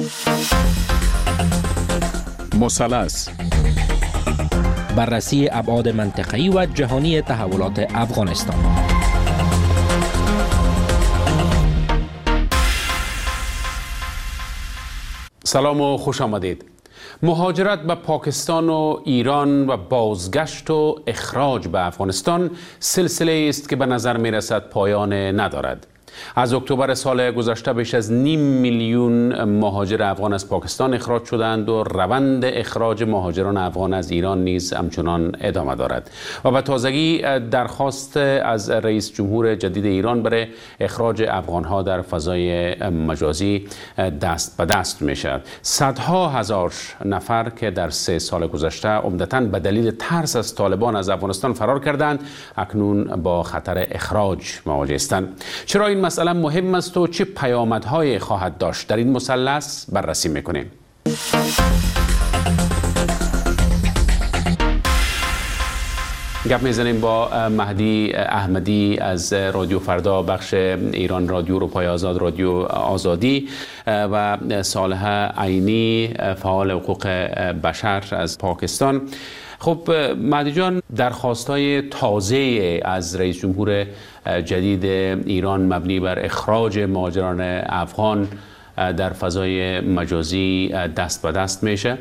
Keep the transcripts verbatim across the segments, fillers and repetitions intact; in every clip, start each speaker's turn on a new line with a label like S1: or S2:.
S1: مثلث،
S2: بررسی ابعاد منطقه‌ای و جهانی تحولات افغانستان.
S3: سلام و خوش آمدید. مهاجرت به پاکستان و ایران و بازگشت و اخراج به افغانستان سلسله است که به نظر می رسد پایان ندارد. از اکتبر سال گذشته بیش از نیم میلیون مهاجر افغان از پاکستان اخراج شدند و روند اخراج مهاجران افغان از ایران نیز همچنان ادامه دارد و به تازگی درخواست از رئیس جمهور جدید ایران برای اخراج افغانها در فضای مجازی دست به دست می شود. صدها هزار نفر که در سه سال گذشته عمدتاً به دلیل ترس از طالبان از افغانستان فرار کردند اکنون با خطر اخراج مواجه هستند. چرا این مسئله مهم است و چه پیامدهای خواهد داشت در این مثلث بررسی میکنیم. گپ میزنیم با مهدی احمدی از رادیو فردا، بخش ایران رادیو، اروپای آزاد، رادیو آزادی، و صالح عینی، فعال حقوق بشر از پاکستان. خب مهدی جان، درخواست‌های تازه از رئیس جمهور جدید ایران مبنی بر اخراج مهاجران افغان در فضای مجازی دست به دست میشه.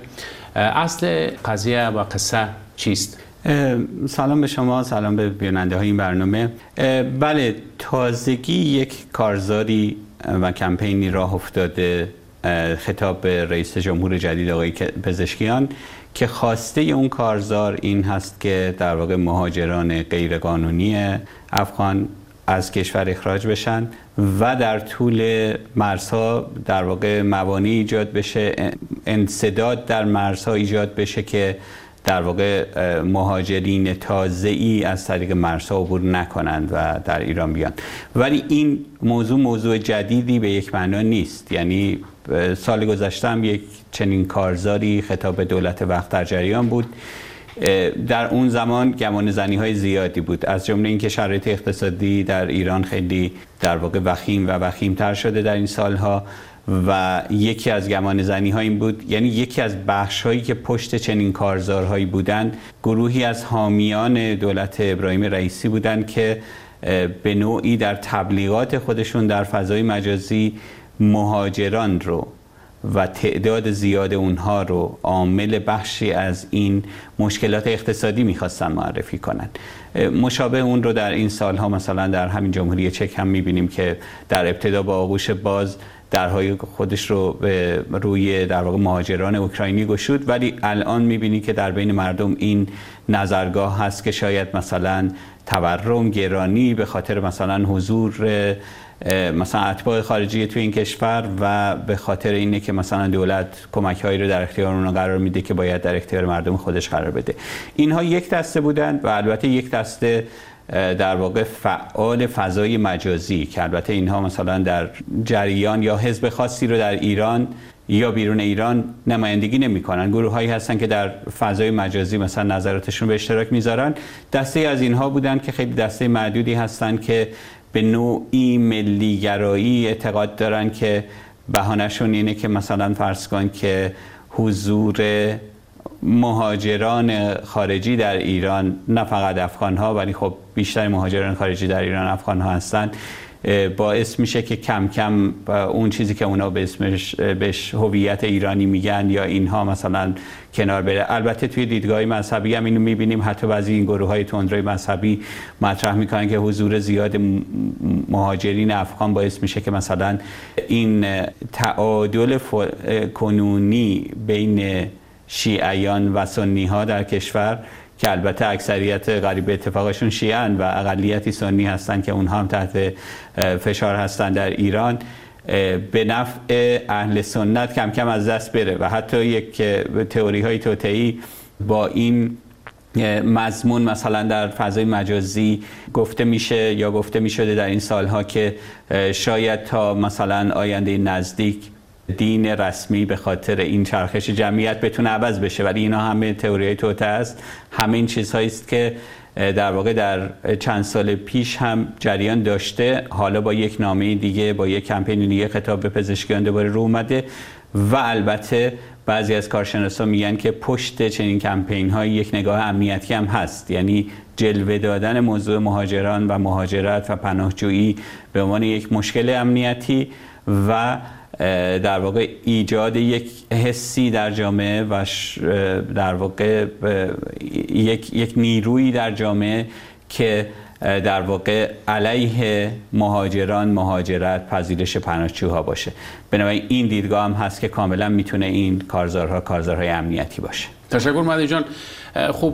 S3: اصل قضیه و قصه چیست؟
S4: سلام به شما، سلام به بیننده های این برنامه. بله، تازگی یک کارزاری و کمپینی راه افتاده خطاب به رئیس جمهور جدید آقای پزشکیان که خواسته اون کارزار این هست که در واقع مهاجران غیرقانونی افغان از کشور اخراج بشن و در طول مرزها در واقع موانعی ایجاد بشه، انسداد در مرزها ایجاد بشه که در واقع مهاجرین تازه‌ای از طریق مرزها عبور نکنند و در ایران بیان. ولی این موضوع موضوع جدیدی به یک معنا نیست. یعنی سال گذشته هم یک چنین کارزاری خطاب به دولت وقت در جریان بود. در اون زمان گمان زنی های زیادی بود، از جمله اینکه شرایط اقتصادی در ایران خیلی در واقع وخیم و وخیم تر شده در این سالها و یکی از گمان زنی ها این بود، یعنی یکی از بخش هایی که پشت چنین کارزارهایی بودند گروهی از حامیان دولت ابراهیم رئیسی بودند که به نوعی در تبلیغات خودشون در فضای مجازی مهاجران رو و تعداد زیاد اونها رو عامل بخشی از این مشکلات اقتصادی میخواستن معرفی کنند. مشابه اون رو در این سالها مثلا در همین جمهوری چک هم میبینیم که در ابتدا با آغوش باز درهای خودش رو به روی در واقع مهاجران اوکراینی گشود، ولی الان میبینی که در بین مردم این نظرگاه هست که شاید مثلا تورم، گرانی به خاطر مثلا حضور مثلا اتباع خارجی تو این کشور و به خاطر اینه که مثلا دولت کمک‌هایی رو در اختیار اونها قرار میده که باید در اختیار مردم خودش قرار بده. اینها یک دسته بودند و البته یک دسته در واقع فعال فضای مجازی که البته اینها مثلا در جریان یا حزب خاصی رو در ایران یا بیرون ایران نمایندگی نمی‌کنن. گروه‌هایی هستن که در فضای مجازی مثلا نظراتشون به اشتراک میذارن. دسته از اینها بودن که خیلی دسته معدودی هستن که به نوعی ملیگرایی اعتقاد دارن که بهانه‌شون اینه که مثلا فرض کن که حضور مهاجران خارجی در ایران، نه فقط افغان‌ها ولی خب بیشتر مهاجران خارجی در ایران افغان‌ها هستن، باعث میشه که کم کم اون چیزی که اونا به اسمش بهش هویت ایرانی میگن یا اینها مثلا کنار بره. البته توی دیدگاه مذهبی هم اینو میبینیم، حتی بعضی این گروه‌های تندروی مذهبی مطرح میکنن که حضور زیاد مهاجرین افغان باعث میشه که مثلا این تعادل کنونی بین شیعیان و سنی ها در کشور که البته اکثریت قریب به اتفاقشون شیعن و اقلیتی سنی هستن که اونها هم تحت فشار هستن در ایران، به نفع اهل سنت کم کم از دست بره و حتی یک تئوری های توطئه‌ای با این مضمون مثلا در فضای مجازی گفته میشه یا گفته میشده در این سالها که شاید تا مثلا آینده نزدیک دین رسمی به خاطر این چرخش جمعیت بتونه عوض بشه، ولی اینا همه تئوریای توطئه است. همه این چیزهایی است که در واقع در چند سال پیش هم جریان داشته، حالا با یک نامه دیگه، با یک کمپین دیگه خطاب به پزشکیان دوباره رو اومده و البته بعضی از کارشناسان میگن که پشت چنین کمپین های یک نگاه امنیتی هم هست، یعنی جلوه دادن موضوع مهاجران و مهاجرت و پناهجویی به عنوان یک مشکل امنیتی و در واقع ایجاد یک حسی در جامعه و در واقع یک یک نیرویی در جامعه که در واقع علیه مهاجران، مهاجرت، پذیرش پناهجوها باشه. بنابراین این دیدگاه هم هست که کاملا میتونه این کارزارها کارزارهای امنیتی باشه.
S3: تشکر مهدی جان. خب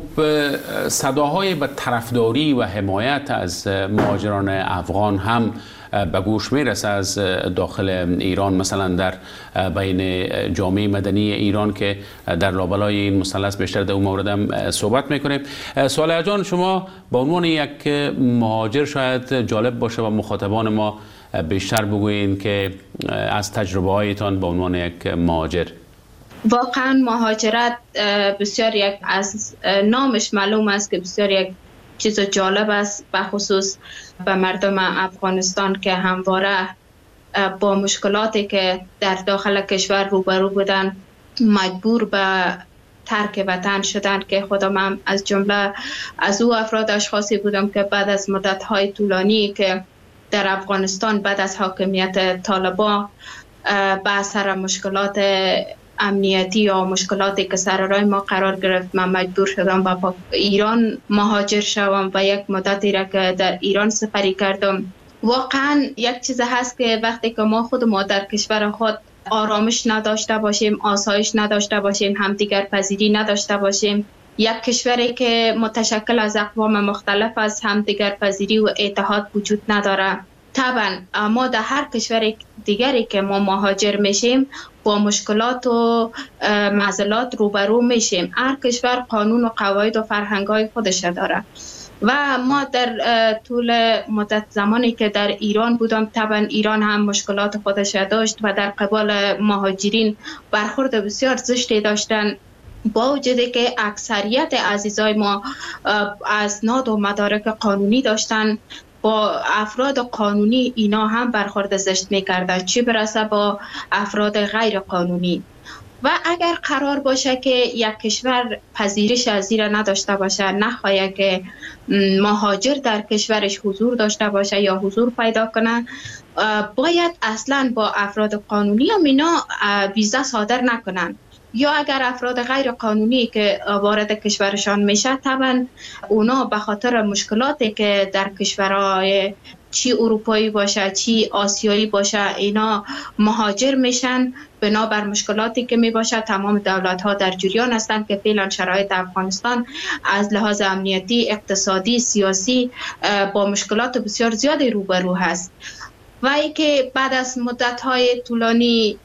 S3: صداهای به طرفداری و حمایت از مهاجران افغان هم به گوش میرسه از داخل ایران، مثلا در بین جامعه مدنی ایران که در لابلای این مثلث بیشتر در اون مورد هم صحبت میکنیم. صالح جان، شما به عنوان یک مهاجر شاید جالب باشه و مخاطبان ما بیشتر بگویید که از تجربه هایتان به عنوان یک مهاجر.
S1: واقعا مهاجرت بسیار یک از نامش معلوم است که بسیار یک چیز جالب است، به خصوص به مردم افغانستان که همواره با مشکلاتی که در داخل کشور روبرو بودن مجبور به ترک وطن شدن، که خودم هم از جمله از او افراد اشخاصی بودم که بعد از مدت‌های طولانی که در افغانستان بعد از حاکمیت طالبان به اثر مشکلات امنیتی یا مشکلاتی که سر راه ما قرار گرفت، من مجبور شدم به ایران مهاجر شوم و یک مدتی را که در ایران سپری کردم. واقعا یک چیز هست که وقتی که ما خود ما در کشور خود آرامش نداشته باشیم، آسایش نداشته باشیم، همدیگر پذیری نداشته باشیم، یک کشوری که متشکل از اقوام مختلف از همدیگر پذیری و اتحاد وجود نداره، طبعا ما در هر کشور دیگری که ما مهاجر میشیم با مشکلات و معضلات روبرو میشیم. هر کشور قانون و قواعد و فرهنگ‌های خودش داره و ما در طول مدت زمانی که در ایران بودم، طبعا ایران هم مشکلات خودش داشت و در قبال مهاجرین برخورد بسیار زشتی داشتن، با وجودی که اکثریت عزیزای ما اسناد و مدارک قانونی داشتن، با افراد قانونی اینا هم برخورد زشت میکردن، چی برسه با افراد غیر قانونی. و اگر قرار باشه که یک کشور پذیرش از زیر نداشته باشه، نخواهد که مهاجر در کشورش حضور داشته باشه یا حضور پیدا کنه، باید اصلا با افراد قانونی هم اینا ویزا صادر نکنن، یا اگر افراد غیر قانونی که وارد کشورشان میشه، طبعا اونا به خاطر مشکلاتی که در کشورهای چی اروپایی باشه چی آسیایی باشه اینا مهاجر میشن، بنابر مشکلاتی که می باشه تمام دولت ها در جریان هستند که فعلا شرایط افغانستان از لحاظ امنیتی، اقتصادی، سیاسی با مشکلات بسیار زیادی روبرو هست. و ای که بعد از مدت‌های طولانی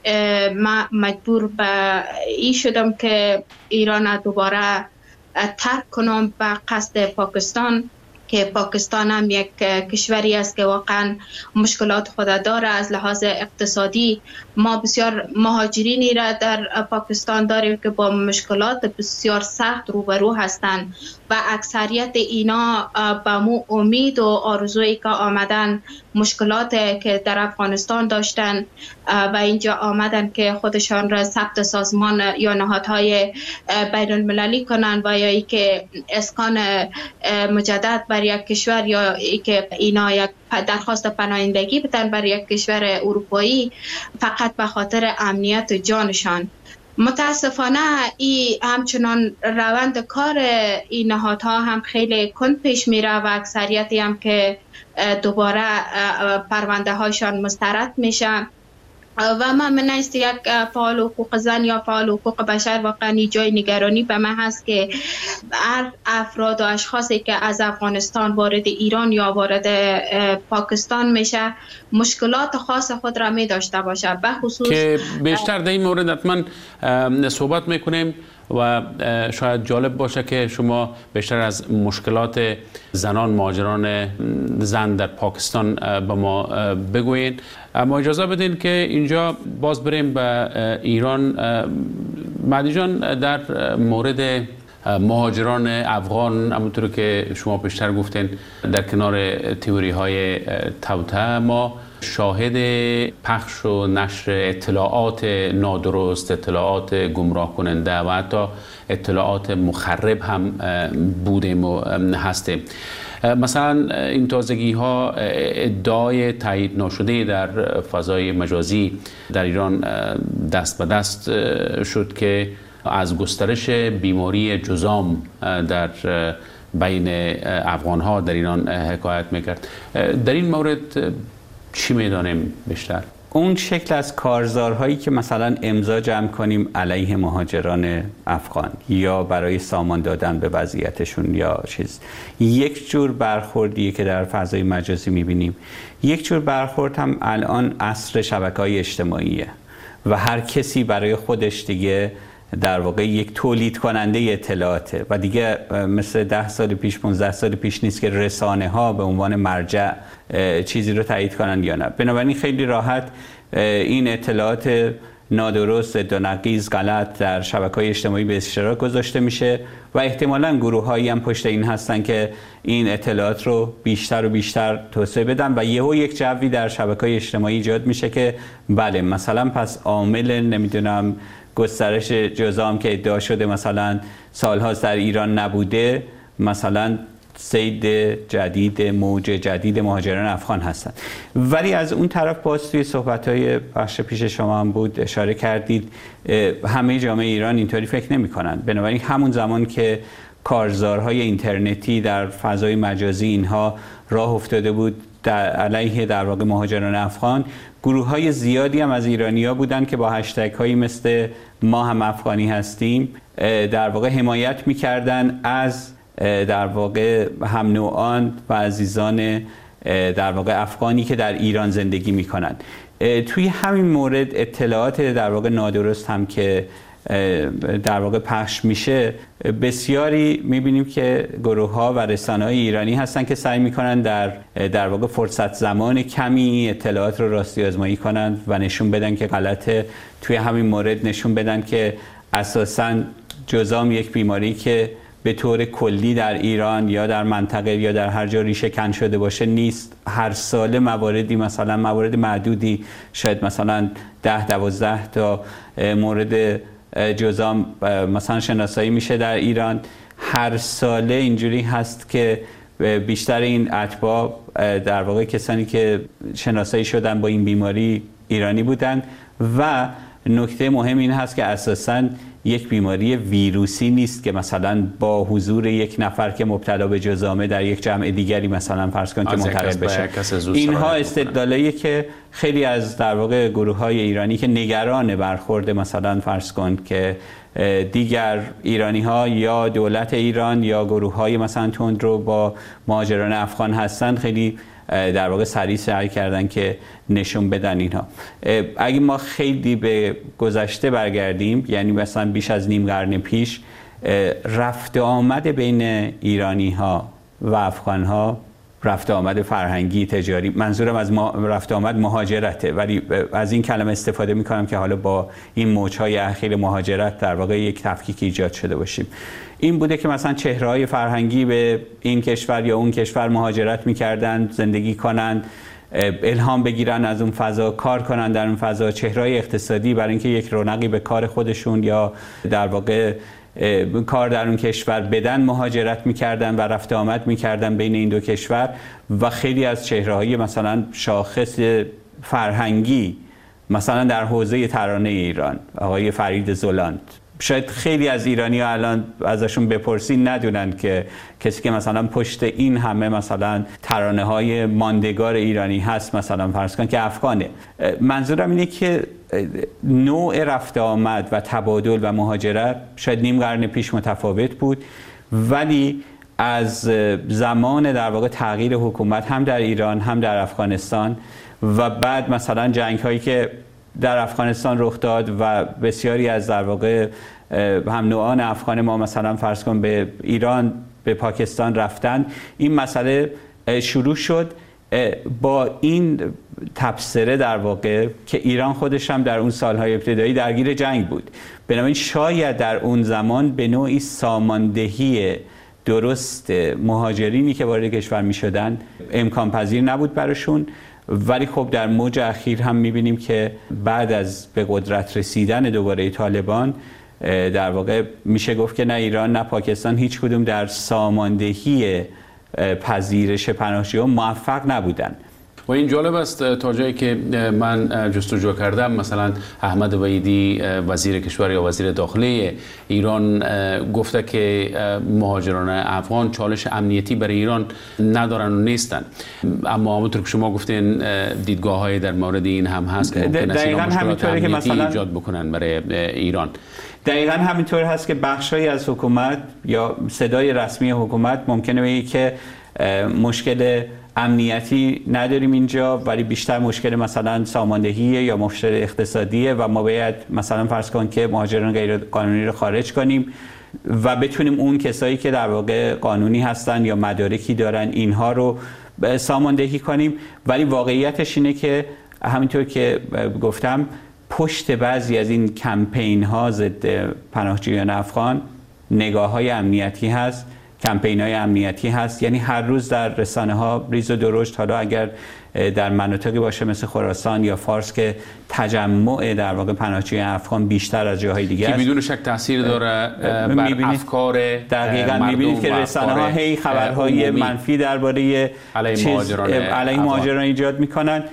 S1: مجبور به این شدم که ایران دوباره ترک کنم به قصد پاکستان، که پاکستان هم یک کشوری است که واقعا مشکلات خود داره. از لحاظ اقتصادی ما بسیار مهاجرینی را در پاکستان داریم که با مشکلات بسیار سخت روبرو هستند و اکثریت اینا با مو امید و آرزویی که آمدن مشکلات که در افغانستان داشتن و اینجا آمدن که خودشان را ثبت سازمان یا نهادهای بین المللی کنن و یا ای که اسکان مجدد بر یک کشور یا ای که اینا یک درخواست پناهندگی بدن بر یک کشور اروپایی فقط به خاطر امنیت جانشان. متاسفانه این همچنان روند کار این نهادها هم خیلی کند پیش میره و اکثریتی هم که دوباره پرونده هایشان مسترد میشه و من من است یک فعال حقوق زن یا فعال حقوق بشر واقعا جای نگرانی به من هست که هر افراد و اشخاصی که از افغانستان وارد ایران یا وارد پاکستان میشه مشکلات خاص خود را می داشته باشه، به خصوص
S3: که بیشتر در این مورد حتما صحبت میکنیم و شاید جالب باشه که شما بیشتر از مشکلات زنان مهاجران زن در پاکستان به ما بگویید. اما اجازه بدین که اینجا باز بریم به ایران. مهدی جان، در مورد مهاجران افغان همونطور که شما پیشتر گفتین در کنار تئوری های توطئه ما شاهد پخش و نشر اطلاعات نادرست، اطلاعات گمراه کننده و حتی اطلاعات مخرب هم بودیم و هستیم. مثلا این تازگی ها ادعای تایید ناشده در فضای مجازی در ایران دست به دست شد که از گسترش بیماری جذام در بین افغان ها در ایران حکایت میکرد. در این مورد چی میدانیم بیشتر؟
S4: اون شکل از کارزارهایی که مثلا امضا جمع کنیم علیه مهاجران افغان یا برای سامان دادن به وضعیتشون یا چیز، یک جور برخوردیه که در فضای مجازی میبینیم. یک جور برخورد هم الان عصر شبکه‌های اجتماعیه و هر کسی برای خودش دیگه در واقع یک تولید کننده اطلاعاته و دیگه مثل ده سال پیش پانزده سال پیش نیست که رسانه ها به عنوان مرجع چیزی رو تایید کنن یا نه. بنابراین خیلی راحت این اطلاعات نادرست، ضدونقیض، غلط در شبکه‌های اجتماعی به اشتراک گذاشته میشه و احتمالاً گروه‌هایی هم پشت این هستن که این اطلاعات رو بیشتر و بیشتر توسعه بدن و یهو یک جوی در شبکه‌های اجتماعی ایجاد میشه که بله مثلا پس عامل نمیدونم گسترش جذام که ادعا شده مثلا سالهاست در ایران نبوده، مثلا سید جدید، موج جدید مهاجران افغان هستند. ولی از اون طرف باز توی صحبت‌های بخش پیش شما هم بود اشاره کردید همه جامعه ایران اینطوری فکر نمی‌کنن. بنابراین همون زمان که کارزارهای اینترنتی در فضای مجازی اینها راه افتاده بود در علیه در واقع مهاجران افغان، گروه‌های زیادی هم از ایرانی‌ها بودن که با هشتگ‌هایی مثل ما هم افغانی هستیم در واقع حمایت می‌کردن از در واقع هم نوعان و عزیزان در واقع افغانی که در ایران زندگی می‌کنن. توی همین مورد اطلاعات در واقع نادرست هم که در واقع پخش میشه، بسیاری میبینیم که گروه‌ها و رسانه‌های ایرانی هستن که سعی میکنن در در واقع فرصت زمان کمی اطلاعات رو راستی آزمایی کنن و نشون بدن که غلطه. توی همین مورد نشون بدن که اساساً جذام یک بیماری که به طور کلی در ایران یا در منطقه یا در هر جا ریشه کن شده باشه نیست. هر ساله مواردی مثلا موارد معدودی شاید مثلا ده دوازده تا مورد جذام مثلا شناسایی میشه در ایران. هر ساله اینجوری هست که بیشتر این اتباع در واقع کسانی که شناسایی شدن با این بیماری ایرانی بودن و نکته مهم این هست که اساساً یک بیماری ویروسی نیست که مثلا با حضور یک نفر که مبتلا به جذامه در یک جمع دیگری مثلا فرض کن که منتقل بشه. اینها استدلالاییه که خیلی از در واقع گروه‌های ایرانی که نگران برخورد مثلا فرض کن که دیگر ایرانی‌ها یا دولت ایران یا گروه‌های مثلا تندرو با مهاجران افغان هستند، خیلی در واقع سریع سعی کردن که نشون بدن اینها. اگه ما خیلی به گذشته برگردیم، یعنی مثلا بیش از نیم قرن پیش، رفت آمد بین ایرانی ها و افغان ها، رفت آمد فرهنگی، تجاری، منظورم از رفت آمد مهاجرته، ولی از این کلمه استفاده میکنم که حالا با این موجهای اخیر مهاجرت در واقع یک تفکیک ایجاد شده باشیم. این بوده که مثلا چهره‌های فرهنگی به این کشور یا اون کشور مهاجرت میکردن، زندگی کنن، الهام بگیرن از اون فضا، کار کنن در اون فضا. چهره‌های اقتصادی برای اینکه یک رونقی به کار خودشون یا در واقع کار در اون کشور بدن مهاجرت میکردن و رفت آمد میکردن بین این دو کشور. و خیلی از چهره‌های مثلا شاخص فرهنگی مثلا در حوزه ترانه ایران، آقای فرید زلاند، شاید خیلی از ایرانی‌ها الان ازشون بپرسین ندونن که کسی که مثلا پشت این همه مثلا ترانه‌های ماندگار ایرانی هست مثلا فرض کن که افغانه. منظورم اینه که نوع رفت آمد و تبادل و مهاجرت شاید نیم قرن پیش متفاوت بود، ولی از زمان در واقع تغییر حکومت هم در ایران هم در افغانستان و بعد مثلا جنگ‌هایی که در افغانستان رخ داد و بسیاری از در واقع هم نوعان افغان ما مثلا فرض کن به ایران، به پاکستان رفتن، این مسئله شروع شد با این تبصره در واقع که ایران خودش هم در اون سالهای ابتدایی درگیر جنگ بود. بنابراین شاید در اون زمان به نوعی ساماندهی درست مهاجرینی که وارد کشور می شدن امکان پذیر نبود براشون ولی خب در موج اخیر هم میبینیم که بعد از به قدرت رسیدن دوباره طالبان در واقع میشه گفت که نه ایران نه پاکستان هیچ کدوم در ساماندهی پذیرش پناهجویان موفق نبودن.
S3: و این جالب است تا جایی که من جستجو کردم، مثلا احمد وحیدی وزیر کشور یا وزیر داخلی ایران گفته که مهاجران افغان چالش امنیتی برای ایران ندارن و نیستن، اما همونطور که شما گفتین دیدگاه های در مورد این هم هست که ممکن است اینا مشکلات امنیتی ایجاد بکنن برای ایران.
S4: دقیقاً همینطور هست که بخشایی از حکومت یا صدای رسمی حکومت ممکنه بگه که مشکل امنیتی نداریم اینجا، ولی بیشتر مشکل مثلا ساماندهیه یا مشکل اقتصادیه و ما باید مثلا فرض کن که مهاجران غیر قانونی رو خارج کنیم و بتونیم اون کسایی که در واقع قانونی هستن یا مدارکی دارن اینها رو ساماندهی کنیم. ولی واقعیتش اینه که همینطور که گفتم پشت بعضی از این کمپین ها ضد پناهجویان افغان نگاه های امنیتی هست، کمپین های امنیتی هست. یعنی هر روز در رسانه ها ریز و درشت، حالا اگر در مناطقی باشه مثل خراسان یا فارس که تجمع در واقع پناهجویان افغان بیشتر از جاهای دیگه است،
S3: که بدون شک تاثیر داره بر افکار
S4: دقیقاً میبینید که رسانه ها هی خبرهای منفی درباره
S3: علیه مهاجران
S4: علیه مهاجران ایجاد میکنن،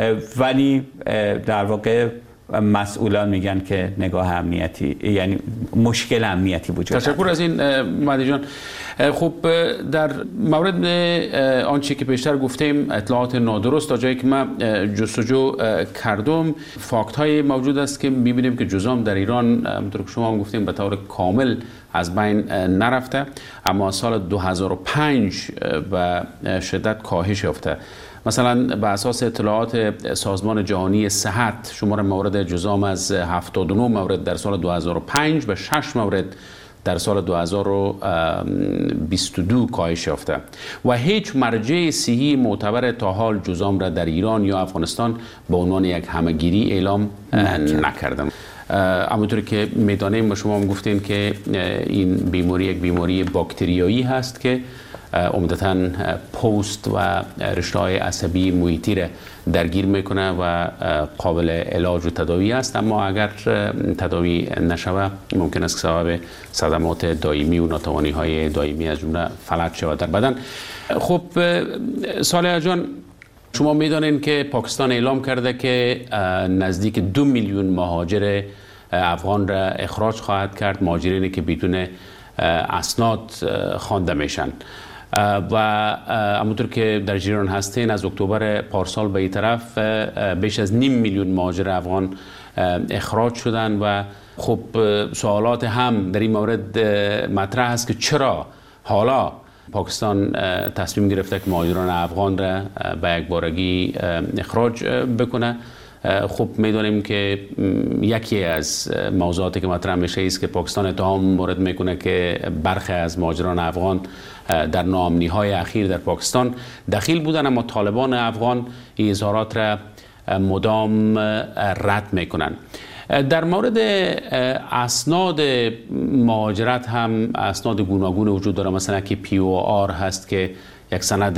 S4: ولی در واقع مسئولان میگن که نگاه امنیتی، یعنی مشکل امنیتی وجود داره.
S3: تشکر از این مهدی جان. خب در مورد آنچه که پیشتر گفتیم اطلاعات نادرست، تا جایی که من جستجو کردم فاکت های موجود است که میبینیم که جزام در ایران همونطور که شما هم گفتیم به طور کامل از بین نرفته، اما سال دو هزار و پنج به شدت کاهش یافته. مثلا به اساس اطلاعات سازمان جهانی صحت شمار مورد جزام از هفتاد و نه مورد در سال دو هزار و پنج به شش مورد در سال دو هزار و بیست و دو کاهش یافته و هیچ مرجع صحی معتبر تا حال جزام را در ایران یا افغانستان به عنوان یک همهگیری اعلام نکردم. همونطور که میدانیم و شما هم گفتین که این بیماری یک بیماری باکتریایی هست که عمدتاً پوست و رشته‌های عصبی محیطی را درگیر میکنه و قابل علاج و تداوی است، اما اگر تداوی نشود ممکن است که سبب صدمات دائمی و ناتوانی‌های دائمی از جمله فلج شود در بدن. خب صالح جان، شما میدانید که پاکستان اعلام کرده که نزدیک دو میلیون مهاجر افغان را اخراج خواهد کرد، مهاجرینی که بدون اسناد خوانده میشن و همونطور که در جریان هستین از اکتبر پارسال به این طرف بیش از نیم میلیون مهاجر افغان اخراج شدن و خب سوالات هم در این مورد مطرح است که چرا حالا پاکستان تصمیم گرفته که مهاجران افغان را به یک بارگی اخراج بکنه. خب میدونیم که یکی از موضوعاتی که مطرح میشه است که پاکستان اتهام مورد میکنه که برخی از مهاجران افغان در ناامنی‌های اخیر در پاکستان دخیل بودن، اما طالبان افغان این اظهارات را مدام رد میکنن. در مورد اسناد مهاجرت هم اسناد گوناگون وجود داره، مثلا که پی او آر هست که یک سند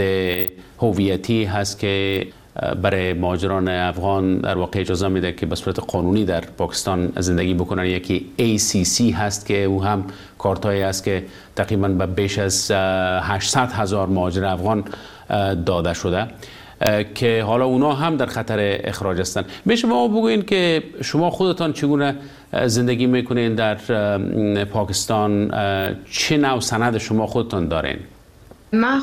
S3: هویتی هست که برای مهاجران افغان در واقع اجازه میده که به صورت قانونی در پاکستان زندگی بکنن. یکی ای سی سی هست که او هم کارتایی است که تقریبا به بیش از هشتصد هزار مهاجر افغان داده شده که حالا اونا هم در خطر اخراج هستند. به شما بگوین که شما خودتان چگونه زندگی میکنین در پاکستان، چه نوع سند شما خودتان دارین؟
S1: ما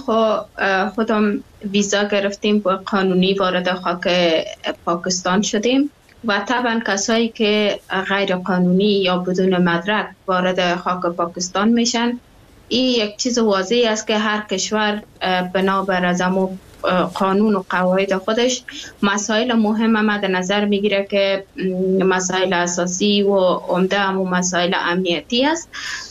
S1: خودم ویزا گرفتیم و قانونی وارد خاک پاکستان شدیم و طبعا کسایی که غیر قانونی یا بدون مدرک وارد خاک پاکستان میشن، این یک چیز واضحی است که هر کشور بنابر از امو قانون و قواعد خودش مسائل مهم مد نظر میگیره که مسائل اساسی و عمده همون مسائل امنیتی است.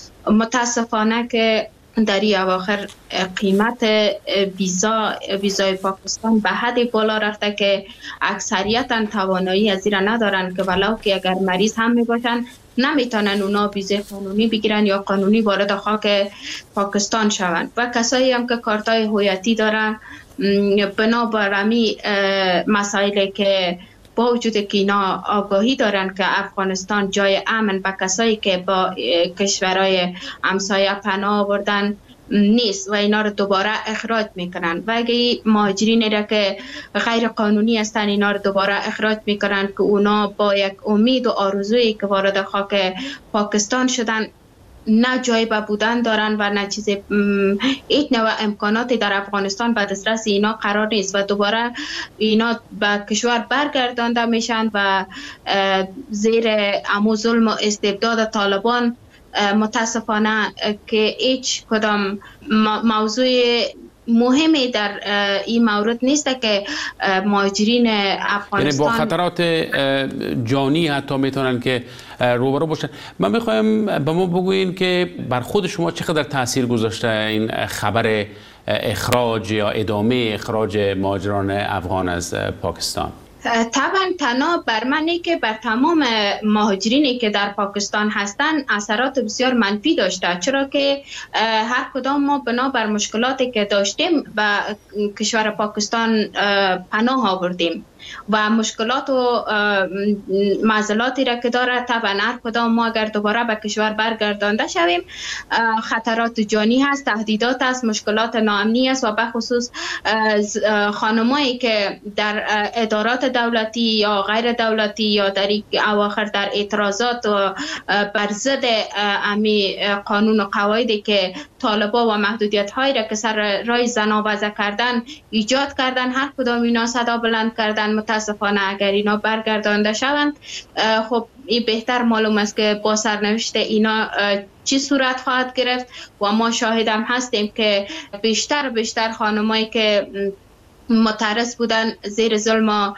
S1: متاسفانه که در این اواخر قیمت ویزا ویزای پاکستان به حدی بالا رفته که اکثریتا توانایی از این ندارن که ولو که اگر مریض هم می باشن نمیتونن اونا ویزای قانونی بگیرن یا قانونی وارد خاک پاکستان شوند و کسایی هم که کارتای هویتی دارن بنابر امی مسائلی که با وجود که اینا آگاهی دارن که افغانستان جای امن به کسایی که با کشورهای همسایه پناه آوردن نیست و اینا رو دوباره اخراج میکنن و اگه مهاجرین را که غیر قانونی هستن اینا رو دوباره اخراج میکنن که اونا با یک امید و آرزویی که وارد خاک پاکستان شدن نه جای به بودن دارن و نه چیز هیچ نوع امکاناتی در افغانستان به دسترس اینا قرار نیست و دوباره اینا به کشور برگردانده میشن و زیر امو ظلم و استبداد طالبان متاسفانه که هیچ کدام موضوع مهمی در این مورد نیست که مهاجرین افغانستان
S3: یعنی با خطرات جانی حتی میتونن که روبرو باشن. من میخوایم به ما بگوین که بر خود شما چقدر تاثیر گذاشته این خبر اخراج یا ادامه اخراج مهاجران افغان از پاکستان؟
S1: طبعا تنها بر منی که بر تمام مهاجرینی که در پاکستان هستند اثرات بسیار منفی داشته، چرا که هر کدام ما بنا بر مشکلاتی که داشتیم به کشور پاکستان پناه آوردیم و مشکلات و معضلاتی را که داره طبعا هر کدام ما اگر دوباره به کشور برگردانده شویم خطرات جانی هست، تهدیدات است، مشکلات ناامنی است و به خصوص خانمایی که در ادارات دولتی یا غیر دولتی یا در اواخر در اعتراضات و بر ضد امی قانون و قواعدی که طالبا و محدودیت هایی را که سر رای زنا وضع کردن ایجاد کردن، هر کدام اینا صدا بلند کردن. متاسفانه اگر اینا برگردانده شوند خب این بهتر معلوم است که با سرنوشت اینا چی صورت خواهد گرفت و ما شاهدم هستیم که بیشتر بیشتر خانمایی که معترض بودن زیر ظلم و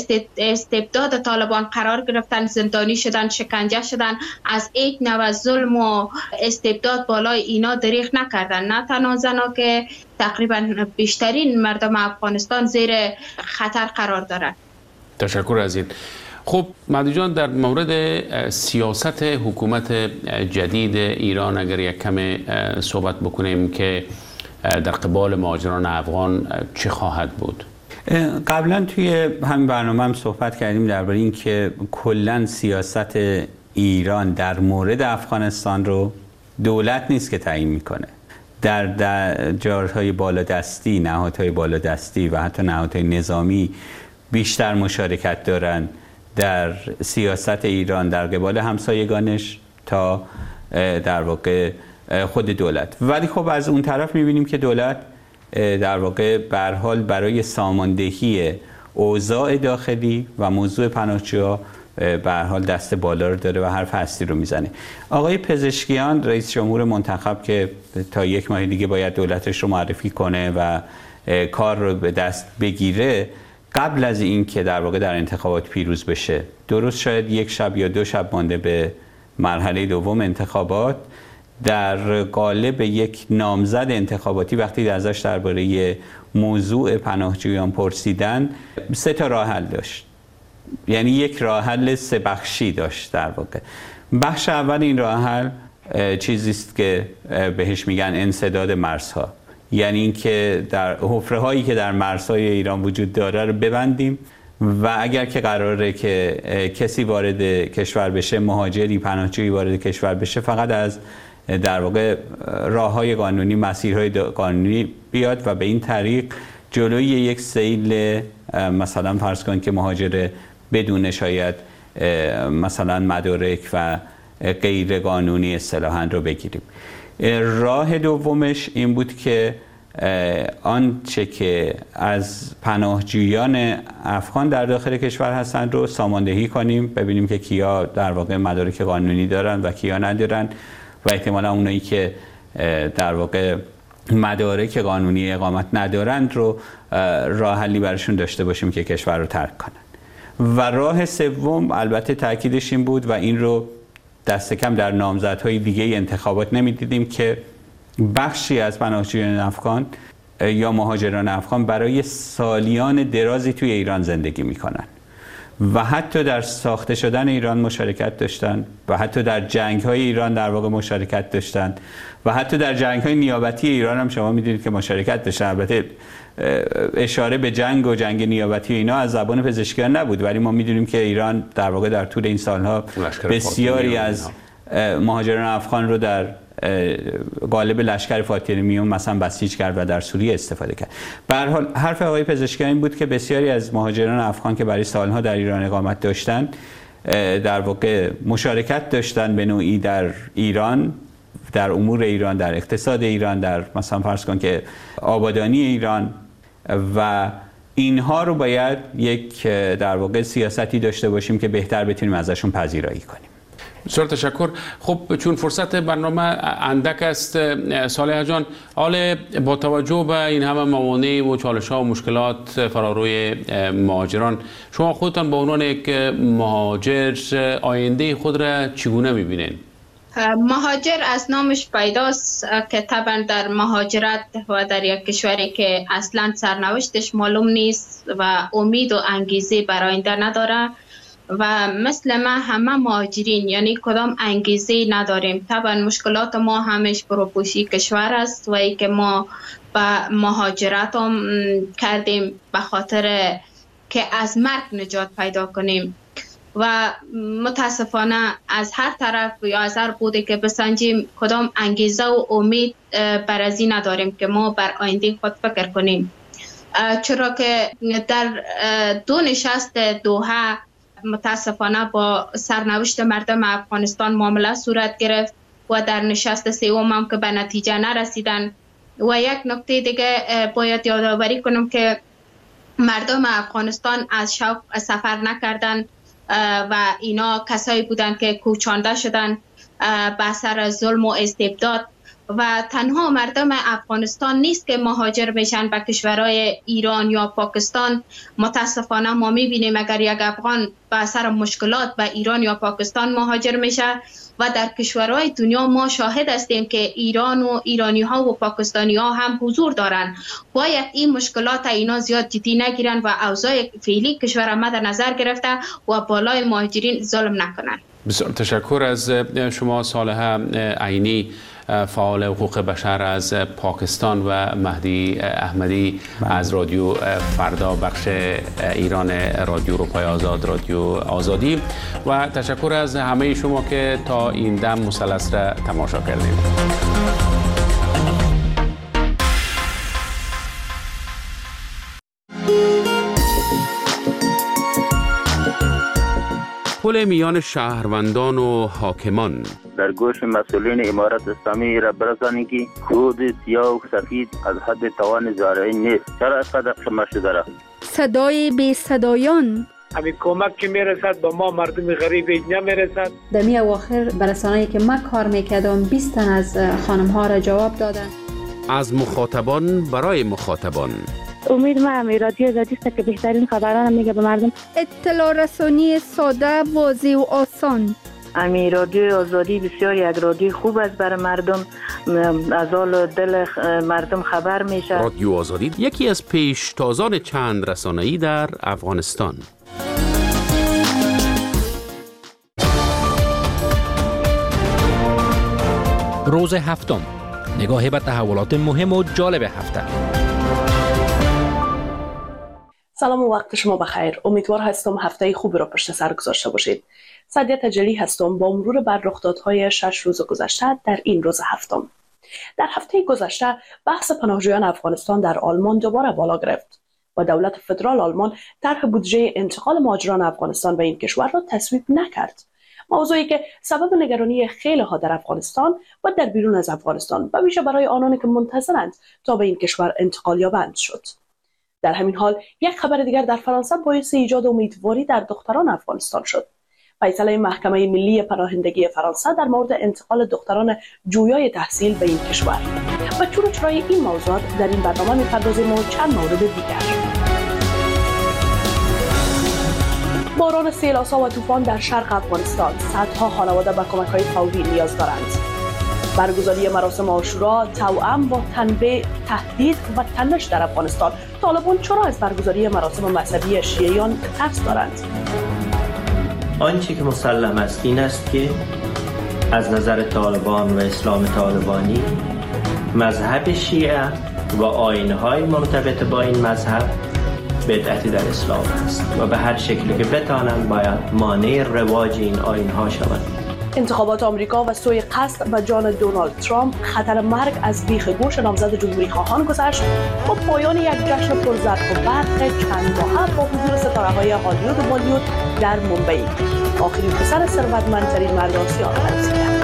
S1: استبداد طالبان قرار گرفتن، زندانی شدن، شکنجه شدن، از یک نوع ظلم و استبداد بالای اینا دریغ نکردن. نه تنها زنا که تقریبا بیشترین مردم افغانستان زیر خطر قرار دارند.
S3: تشکر از این. خب مهدی جان، در مورد سیاست حکومت جدید ایران اگر یک کم صحبت بکنیم که در قبال مهاجران افغان چه خواهد بود؟
S4: قبلا توی همین برنامه هم صحبت کردیم درباره این که کلا سیاست ایران در مورد افغانستان رو دولت نیست که تعیین میکنه. در, در جارهای بالادستی، نهادهای بالادستی و حتی نهادهای نظامی بیشتر مشارکت دارن در سیاست ایران در قبال همسایگانش تا در واقع خود دولت. ولی خب از اون طرف میبینیم که دولت در واقع به هر حال برای ساماندهی اوضاع داخلی و موضوع پناهجوها به هر حال دست بالا رو داره و حرف هستی رو میزنه. آقای پزشکیان رئیس جمهور منتخب که تا یک ماه دیگه باید دولتش رو معرفی کنه و کار رو به دست بگیره، قبل از این که در واقع در انتخابات پیروز بشه، درست شاید یک شب یا دو شب مانده به مرحله دوم انتخابات، در قالب یک نامزد انتخاباتی وقتی ازش درباره موضوع پناهجویان پرسیدن، سه تا راه حل داشت. یعنی یک راه حل سه بخشی داشت در واقع. بخش اول این راه حل چیزی است که بهش میگن انسداد مرزها، یعنی اینکه در حفره هایی که در مرزهای ایران وجود داره رو ببندیم و اگر که قراره که کسی وارد کشور بشه، مهاجری پناهجویی وارد کشور بشه، فقط از در واقع راههای قانونی، مسیرهای قانونی بیاد و به این طریق جلوی یک سیل مثلا فرض کن که مهاجر بدون شاید مثلا مدارک و غیر قانونی اصطلاحاً رو بگیریم. راه دومش این بود که آنچه که از پناهجویان افغان در داخل کشور هستن رو ساماندهی کنیم، ببینیم که کیا در واقع مدارک قانونی دارن و کیا ندارن و احتمالا اونایی که در واقع مدارک قانونی اقامت ندارند رو راه حلی براشون داشته باشیم که کشور رو ترک کنن. و راه سوم البته تاکیدش این بود و این رو دست کم در نامزدهای دیگه انتخابات نمیدیدیم که بخشی از پناهجویان افغان یا مهاجران افغان برای سالیان درازی توی ایران زندگی میکنن و حتی در ساخته شدن ایران مشارکت داشتن و حتی در جنگ‌های ایران در واقع مشارکت داشتن و حتی در جنگ‌های نیابتی ایران هم شما می‌دونید که مشارکت داشتن. البته اشاره به جنگ و جنگ نیابتی و اینا از زبان پزشکیان نبود، ولی ما می‌دونیم که ایران در واقع در طول این سال‌ها بسیاری از مهاجران افغان رو در قالب لشکر فاطمیون مثلا بسیج کرد و در سوریه استفاده کرد. به هر حال حرف آقای پزشکیان این بود که بسیاری از مهاجران افغان که برای سالها در ایران اقامت داشتند در واقع مشارکت داشتن به نوعی در ایران، در امور ایران، در اقتصاد ایران، در مثلا فرض کن که آبادانی ایران، و اینها رو باید یک در واقع سیاستی داشته باشیم که بهتر بتونیم ازشون پذیرایی کنیم.
S3: بسیار تشکر. خب چون فرصت برنامه اندک است صالح جان، حال با توجه به این همه موانع و چالش‌ها و مشکلات فراروی مهاجران، شما خودتان به عنوان یک مهاجر آینده خود را چگونه می‌بینید؟
S1: مهاجر از نامش پیداست که طبعا در مهاجرت و در یک کشوری که اصلا سرنوشتش معلوم نیست و امید و انگیزه برای آینده نداره و مثل ما همه مهاجرین یعنی کدام انگیزه نداریم. طبعا مشکلات ما همش پروپوشی کشور است و ای که ما به مهاجرت هم کردیم به خاطر که از مرگ نجات پیدا کنیم و متاسفانه از هر طرف یا از هر بوده که بسنجیم کدام انگیزه و امید بر از این نداریم که ما بر آینده خود فکر کنیم، چرا که در دو نشست دوحه متاسفانه با سرنوشت مردم افغانستان معامله صورت گرفت و در نشست سوم هم که به نتیجه نرسیدن. و یک نکته دیگه باید یادآوری کنم که مردم افغانستان از شوق سفر نکردن و اینا کسایی بودن که کوچانده شدن به اثر ظلم و استبداد و تنها مردم افغانستان نیست که مهاجر میشن به کشورهای ایران یا پاکستان. متاسفانه ما میبینیم اگر یک افغان به اثر مشکلات به ایران یا پاکستان مهاجر میشه و در کشورهای دنیا ما شاهد هستیم که ایران و ایرانی ها و پاکستانی ها هم حضور دارن. باید این مشکلات اینا زیاد جدی نگیرن و اوضاع فعلی کشور ما در نظر گرفته و بالای مهاجرین ظلم نکنن.
S3: بسیار تشکر از شما صالح عینی، فعال حقوق بشر از پاکستان، و مهدی احمدی از رادیو فردا بخش ایران رادیو اروپای آزاد، رادیو آزادی، و تشکر از همه شما که تا این دم مثلث را تماشا کردید. پل میان شهروندان و حاکمان
S5: در گوش مسئولین امارت اسلامی را برسانید که خود سیاه و سفید از حد توان زارعی نیست. چرا اینقدر خمه شده را؟
S6: صدای بی صدایان،
S7: همین کمک که میرسد به ما مردم غریب نمیرسد.
S8: در می اواخر برسانه‌ای که من کار میکردم بیست تن از خانم ها را جواب دادن.
S2: از مخاطبان برای مخاطبان.
S9: امید ما همی رادیو آزادی است که بهترین خبران میگه به مردم.
S6: اطلاع رسانی ساده، واضح و آسان.
S9: امی رادیو آزادی بسیار یک رادیو خوب است برای مردم، از حال دل مردم خبر میشه.
S2: رادیو آزادی یکی از پیشتازان چند رسانه‌ای در افغانستان. روز هفتم، نگاهی به تحولات مهم و جالب هفته.
S10: سلام و وقت شما بخیر. امیدوار هستم هفته خوبی را پشت سر گذاشته باشید. سعدیه تجلی هستم با مرور بر رخدادهای شش روز گذشته در این روز هفتم. در هفته گذشته بحث پناهجویان افغانستان در آلمان دوباره بالا گرفت و دولت فدرال آلمان طرح بودجه انتقال مهاجران افغانستان به این کشور را تصویب نکرد. موضوعی که سبب نگرانی خیلی ها در افغانستان و در بیرون از افغانستان و ویژه برای آنانی که منتظرند تا به این کشور انتقال یابند شد. در همین حال یک خبر دیگر در فرانسه باعث ایجاد امیدواری در دختران افغانستان شد. فیصله محکمه ملی پناهندگی فرانسه در مورد انتقال دختران جویای تحصیل به این کشور. و چون و چرای این موضوعات در این برنامه می‌پردازیم و چند مورد دیگر. باران، سیل‌آسا و طوفان در شرق افغانستان، صدها خانواده به کمک‌های فوری نیاز دارند. برگزاری مراسم عاشورا توأم با تنبیه، تهدید و تنش در افغانستان طالبان چرا از برگزاری مراسم مذهبی شیعیان ترس دارند؟
S11: آنچه که مسلم است این است که از نظر طالبان و اسلام طالبانی مذهب شیعه و آیین‌های مرتبط با این مذهب بدعتی در اسلام است و به هر شکلی که بتانند باید مانع رواج این آیین‌ها شوند.
S10: انتخابات آمریکا و سوی قصد به جان دونالد ترامپ خطر مرگ از بیخ گوش نامزد جمهوری خواهان گذشت با پایان یک جشن پرزرق و برق چند ماهه با حضور ستاره‌های هالیوود و بالیوود در مومبئی. آخرین پسر ثروتمندترین مرد آسیا عروسی کرد.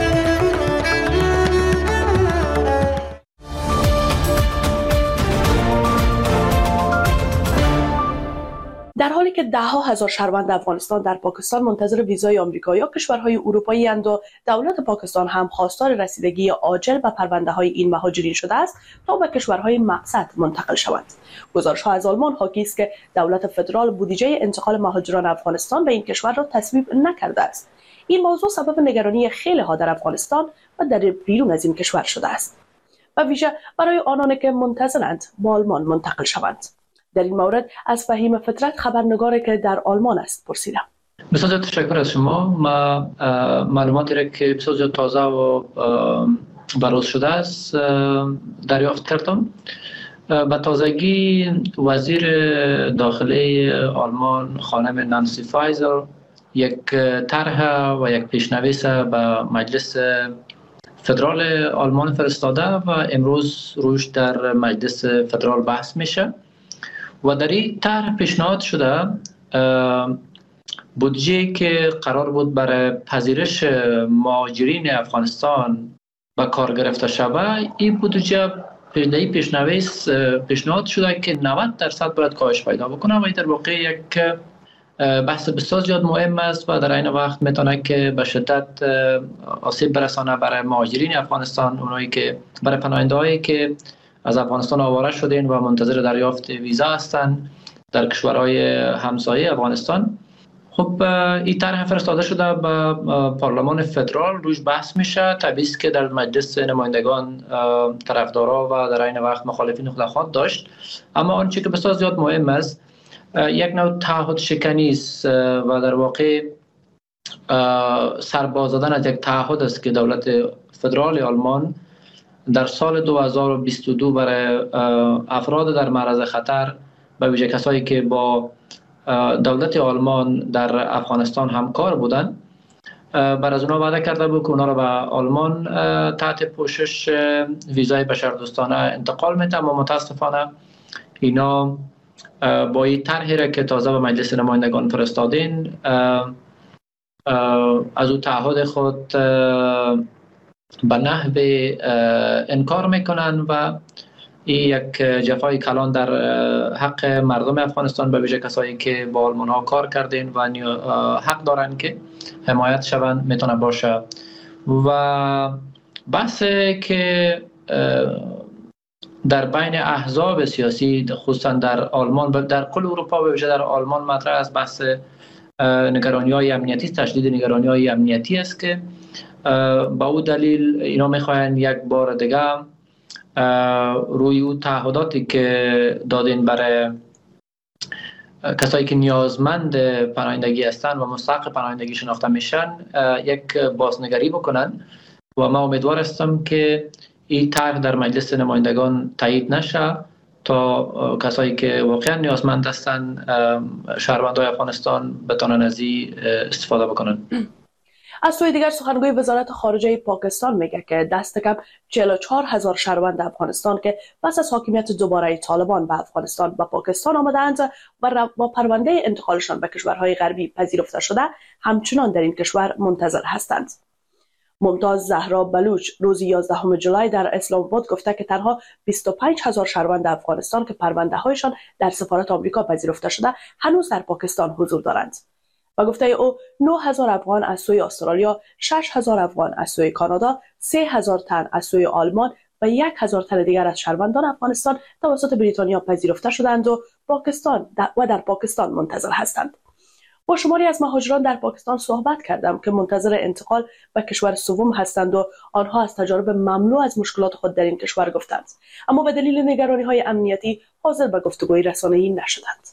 S10: در حالی که ده ها هزار شهروند افغانستان در پاکستان منتظر ویزای آمریکا یا کشورهای اروپایی اند و دولت پاکستان هم خواستار رسیدگی عاجل به پرونده های این مهاجرین شده است تا به کشورهای مقصد منتقل شوند. گزارش ها از آلمان حاکی است که دولت فدرال بودجه انتقال مهاجران افغانستان به این کشور را تصویب نکرده است. این موضوع سبب نگرانی خیلی ها در افغانستان و در بیرون از این کشور شده است، و ویژه برای آنانی که منتظرند به آلمان منتقل شوند. در این مورد از فهیم فطرت خبرنگاری که در آلمان است پرسیدم.
S12: بسیار تشکر از شما. ما معلوماتی را که بسیار تازه و بروز شده است دریافت کردم. به تازگی وزیر داخلی آلمان خانم نانسی فایزر یک طرح و یک پیشنویس به مجلس فدرال آلمان فرستاده و امروز روش در مجلس فدرال بحث میشه و در این طرح پیشنهاد شده بودجه که قرار بود برای پذیرش مهاجرین افغانستان به کار گرفته شود، این بودجه پیشنهاد پیشنویس پیشنهاد شده که نود درصد باید کاهش پیدا بکنه و این در واقع یک بحث بسیار زیاد مهم است و در این وقت میتونه که به شدت آسیب برسانه برای مهاجرین افغانستان، اونایی که برای پناهنده‌هایی که از افغانستان آواره شدین و منتظر دریافت ویزا هستند در کشورهای همسایه افغانستان. خب این طرح فرستاده شده به پارلمان فدرال، روش بحث میشه. طبیعی است که در مجلس نمایندگان طرفدارا و در این وقت مخالفین خود خواهد داشت، اما آنچه که بسیار زیاد مهم است یک نوع تعهد شکنی است و در واقع سرباز دادن از یک تعهد است که دولت فدرال آلمان در سال دو هزار و بیست و دو برای افراد در معرض خطر، به ویژه کسایی که با دولت آلمان در افغانستان همکار بودند، بر از اونا وعده کرده بود که اونا را به آلمان تحت پوشش ویزای بشردوستانه انتقال میده، اما متاسفانه اینا با این طرحی را که تازه به مجلس نمایندگان فرستادین از او تعهد خود به نحو انکار میکنن و این یک جفای کلان در حق مردم افغانستان، به ویژه کسایی که با آلمان ها کار کردین و حق دارن که حمایت شوند میتونه باشه. و بحثی که در بین احزاب سیاسی خصوصا در آلمان و در کل اروپا و ویژه در آلمان مطرح است، بحث نگرانی‌های امنیتی، تشدید نگرانی‌های امنیتی است که با او دلیل اینا میخواین یک بار دیگه روی او تعهداتی که دادین برای کسایی که نیازمند پناهندگی هستند و مستحق پناهندگی شناخته میشن یک بازنگری بکنن و ما امیدوار هستم که این طرح در مجلس نمایندگان تایید نشه تا کسایی که واقعا نیازمند هستند، شهروندان افغانستان، بتونن از این استفاده بکنن.
S10: از سوی دیگر سخنگوی وزارت خارجه پاکستان میگه که دست کم چهل و چهار هزار شهروند افغانستان که پس از حاکمیت دوباره طالبان به افغانستان و پاکستان آمدند و با پرونده انتقالشان به کشورهای غربی پذیرفته شده همچنان در این کشور منتظر هستند. ممتاز زهرا بلوچ روز یازدهم جولای در اسلام آباد گفته که تنها بیست و پنج هزار شهروند افغانستان که پرونده هایشان در سفارت آمریکا پذیرفته شده هنوز در پاکستان حضور دارند. و گفته او نه هزار افغان از سوی استرالیا، شش هزار افغان از سوی کانادا، سه هزار تن از سوی آلمان و یک هزار تن دیگر از شهروندان افغانستان توسط بریتانیا پذیرفته شدند و پاکستان و در پاکستان منتظر هستند. با شماری از مهاجران در پاکستان صحبت کردم که منتظر انتقال به کشور سوم هستند و آنها از تجارب مملو از مشکلات خود در این کشور گفتند، اما به دلیل نگرانی‌های امنیتی حاضر به گفتگوی رسانه‌ای نشدند.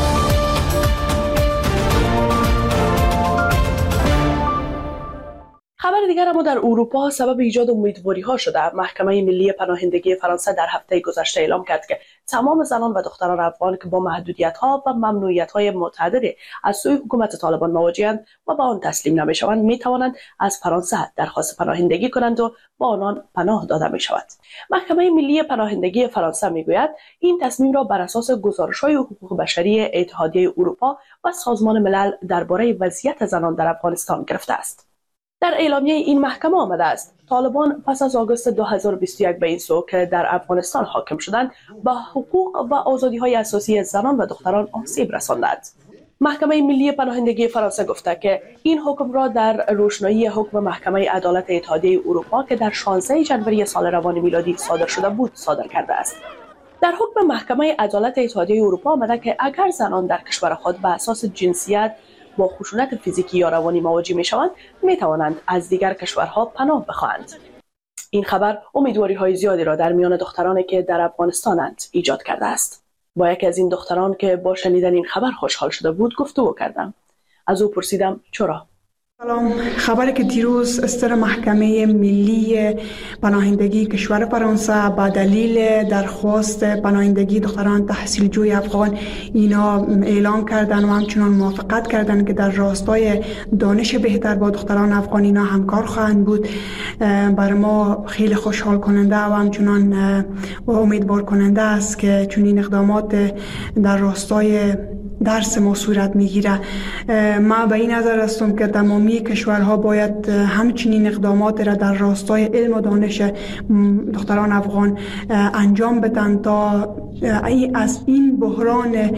S10: خبر دیگر اما در اروپا سبب ایجاد امیدواری ها شده. محکمه ملی پناهندگی فرانسه در هفته گذشته اعلام کرد که تمام زنان و دختران افغان که با محدودیت ها و ممنوعیت های متعددی از سوی حکومت طالبان مواجهند و به آن تسلیم نمی شوند می توانند از فرانسه درخواست پناهندگی کنند و با آنان پناه داده می شود. محکمه ملی پناهندگی فرانسه می گوید این تصمیم را بر اساس گزارش های حقوق بشری اتحادیه اروپا و سازمان ملل درباره وضعیت زنان در افغانستان گرفته است. در اعلامیه این محکمه آمده است طالبان پس از آگوست دو هزار و بیست و یک به این سو که در افغانستان حاکم شدند به حقوق و آزادی‌های اساسی زنان و دختران آسیب رساندند. محکمه ملی پناهندگی فرانسه گفته که این حکم را در روشنایی حکم محکمه عدالت اتحادیه اروپا که در شانزده ژانویه سال روان میلادی صادر شده بود صادر کرده است. در حکم محکمه عدالت اتحادیه اروپا آمده که اگر زنان در کشور خود به اساس جنسیت با خشونت فیزیکی یا روانی مواجه می شوند می توانند از دیگر کشورها پناه بخواهند. این خبر امیدواری های زیادی را در میان دخترانی که در افغانستانند ایجاد کرده است. با یکی از این دختران که با شنیدن این خبر خوشحال شده بود گفتگو کردم. از او پرسیدم چرا؟
S13: سلام. خبری که دیروز استر محکمه ملی پناهندگی کشور فرانسه با دلیل درخواست پناهندگی دختران تحصیلجوی افغان اینا اعلام کردن و همچنان موافقت کردن که در راستای دانش بهتر با دختران افغان اینا همکار خواهند بود، بر ما خیلی خوشحال کننده و همچنان و امیدوار کننده است که چنین اقدامات در راستای درس ما صورت میگیره. ما به این نظر هستم که تمامی کشورها باید همچنین اقدامات را در راستای علم و دانش دختران افغان انجام بدن تا از این بحران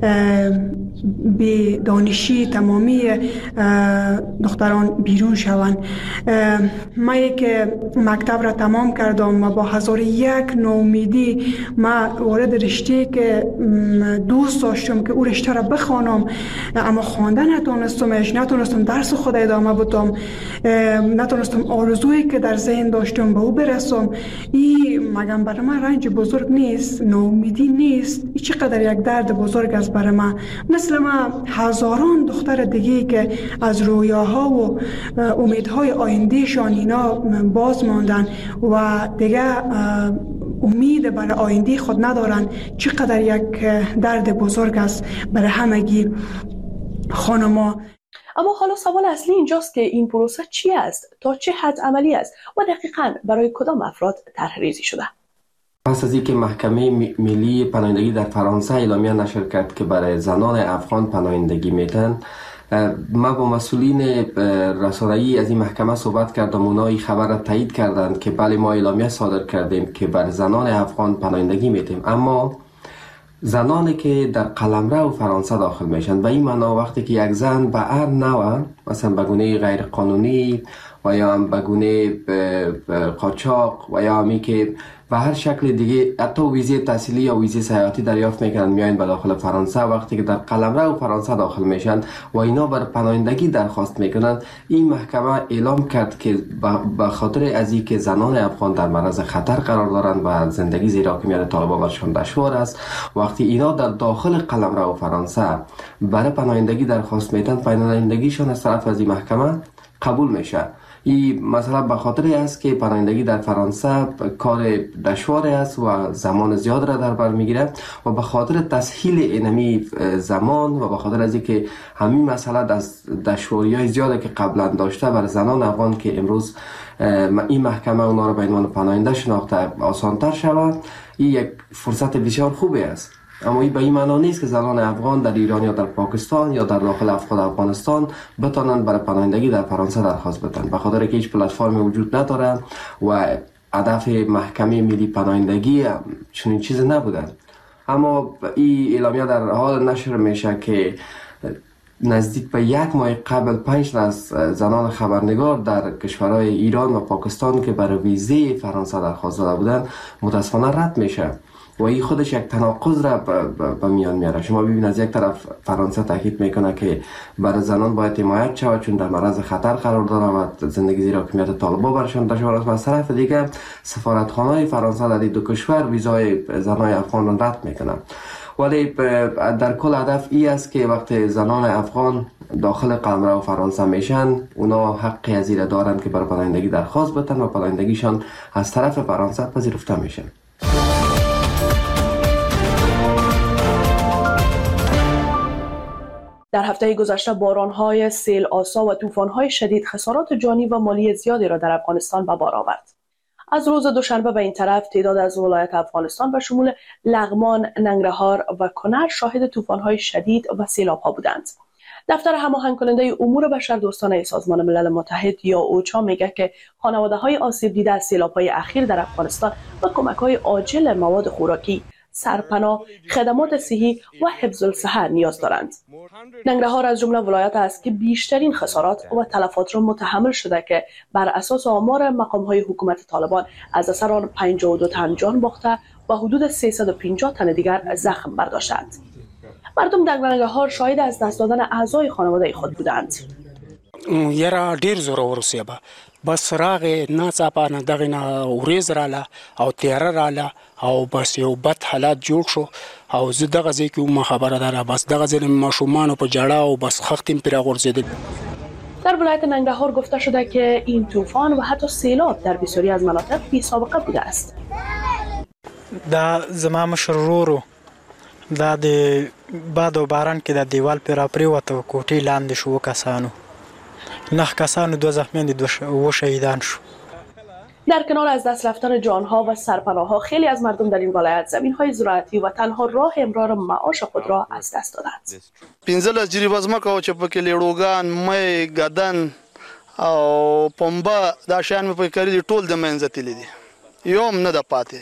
S13: به دانشی تمامی دختران بیرون شوند. ما یک مکتب را تمام کردم و با هزار یک نومیدی ما وارد رشته که دوست داشتم که او رشته را بخوانم، اما خواندن نتونستمش، نتونستم درس خود ادامه بدم، نتونستم آرزویی که در ذهن داشتم به او برسم. این مگم برای من رنج بزرگ نیست؟ نومیدی نیست؟ این چقدر یک درد بزرگ است برای من. مثل ما هزاران دختر دیگه که از رویاها و امیدهای آیندهشان اینا باز ماندن و دیگه امید برای آینده خود ندارن. چقدر یک درد بزرگ است برای همگی خانما.
S10: اما حالا سوال اصلی اینجاست که این پروسه چی است؟ تا چه حد عملی است؟ و دقیقاً برای کدام افراد طرح‌ریزی شده؟
S14: پس از اینکه محکمه ملی پناهندگی در فرانسه اعلامیه نشر کرد که برای زنان افغان پناهندگی میتن، ما با مسئولین رسانه‌ای از این محکمه صحبت کردم. اونا این خبر را تایید کردند که بله ما اعلامیه صادر کردیم که برای زنان افغان پناهندگی میتیم، اما زنانی که در قلمرو فرانسه داخل میشن و این معنا وقتی که یک زن به هر نوع، مثلا به گونه غیر قانونی و یا هم به گونه قاچاق و یا همی که و هر شکل دیگه حتی ویزه تحصیلی یا ویزه سیاحتی دریافت میکنن میاین به داخل فرانسه، وقتی که در قلمرو فرانسه داخل میشن و اینا بر پناهندگی درخواست میکنن، این محکمه اعلام کرد که به خاطر از اینکه زنان افغان در معرض خطر قرار دارند و زندگی زیر حاکمیت طالبان برشان دشوار است، وقتی اینا در داخل قلمرو فرانسه برای پناهندگی درخواست میتن، پناهندگیشون از طرف از این محکمه قبول میشه. این مثلا به خاطر است که پناهندگی در فرانسه کار دشوار است و زمان زیاد را در بر میگیره و به خاطر تسهیل اینمی زمان و به خاطر از اینکه همین مسئله از دشواری‌های زیاده که قبلا داشته بر زنان افغان که امروز این محکمه اونا را به عنوان پناهنده شناخته آسان‌تر شود، این یک فرصت بسیار خوبی است. اما این به این معنا نیست که زنان افغان در ایران یا در پاکستان یا در داخل افغانستان بتوانند برای پناهندگی در فرانسه درخواست بدن، به خاطر که هیچ پلتفرمی وجود نداره و هدف محکمه ملی پناهندگی چنین چیز نبوده. اما این اعلامیه در حال نشر میشه که نزدیک به یک ماه قبل پنج از زنان خبرنگار در کشورهای ایران و پاکستان که برای ویزه فرانسه درخواست داده بودند متاسفانه رد میشه. و این خودش یک تناقض را به میان میاره. شما ببینید از یک طرف فرانسه تاکید میکنه که برای زنان باید حمایت شود چون در معرض خطر قرار دارند و زندگی زیر حکومت طالبان برشان دشوار است، و از طرف دیگه سفارتخانه فرانسه در دو کشور ویزای زنان افغان رد میکنه. ولی در کل هدف ای است که وقتی زنان افغان داخل قلمرو فرانسه میشن، اونا حقی از این دارند که برای پناهندگی درخواست بدن و پناهندگیشان از طرف فرانسه پذیرفته میشن.
S10: در هفته گذشته باران‌های سیل آسا و طوفان‌های شدید خسارات جانی و مالی زیادی را در افغانستان به بار آورد. از روز دوشنبه به این طرف تعداد از ولایت افغانستان به شمول لغمان، ننگرهار و کنر شاهد طوفان‌های شدید و سیلاب‌ها بودند. دفتر هماهنگ کننده امور بشردوستانه سازمان ملل متحد یا اوچا میگه که خانواده‌های آسیب دیده از سیلاب‌های اخیر در افغانستان و کمک‌های عاجل مواد خوراکی، سرپناه، خدمات صحی و حفظ الصحه نیاز دارند. ننگرهار از جمله ولایت است که بیشترین خسارات و تلفات را متحمل شده که بر اساس آمار مقام‌های حکومت طالبان از اثر آن پنجاه و دو تن جان باخته و حدود سیصد و پنجاه تن دیگر زخم برداشتند. مردم در ننگرهار شاهد از دست دادن اعضای خانواده خود بودند.
S15: یرا ډیر زور ورسیه به بس راغې ناڅاپه نه دغه نه وریځ رااله او تیاره رااله او بس یو بد حالات جوړ شو او زه دغه ځای کې ومه خبره ده بس دغه ځای ماشومانو په جړه او بس خښتې پرې راغورځېدل.
S10: در ولایت ننگرهار گفته شده که این طوفان و حتی سیلاب در بسیاری از مناطق بی سابقه بوده است.
S16: دا زما مشر ورور دا د باد و باران کې د دیوال پر را پریوته کوټې لاندې شو کسانو نه کسانو دو زخمیان دو ش... و شهیدان شو.
S10: در کنار از دست رفتن جانها و سرپناه‌ها خیلی از مردم در این ولایت زمین‌های زراعتی و تنها راه امرار معاش خود را از دست دادند.
S17: پنځل جریبه ځمکه او چې پکې لیړوګان مې ګدن او پمبه دا شان مې پکې کړی دي ټول د منځه تللی دي یوم نه د پاتې.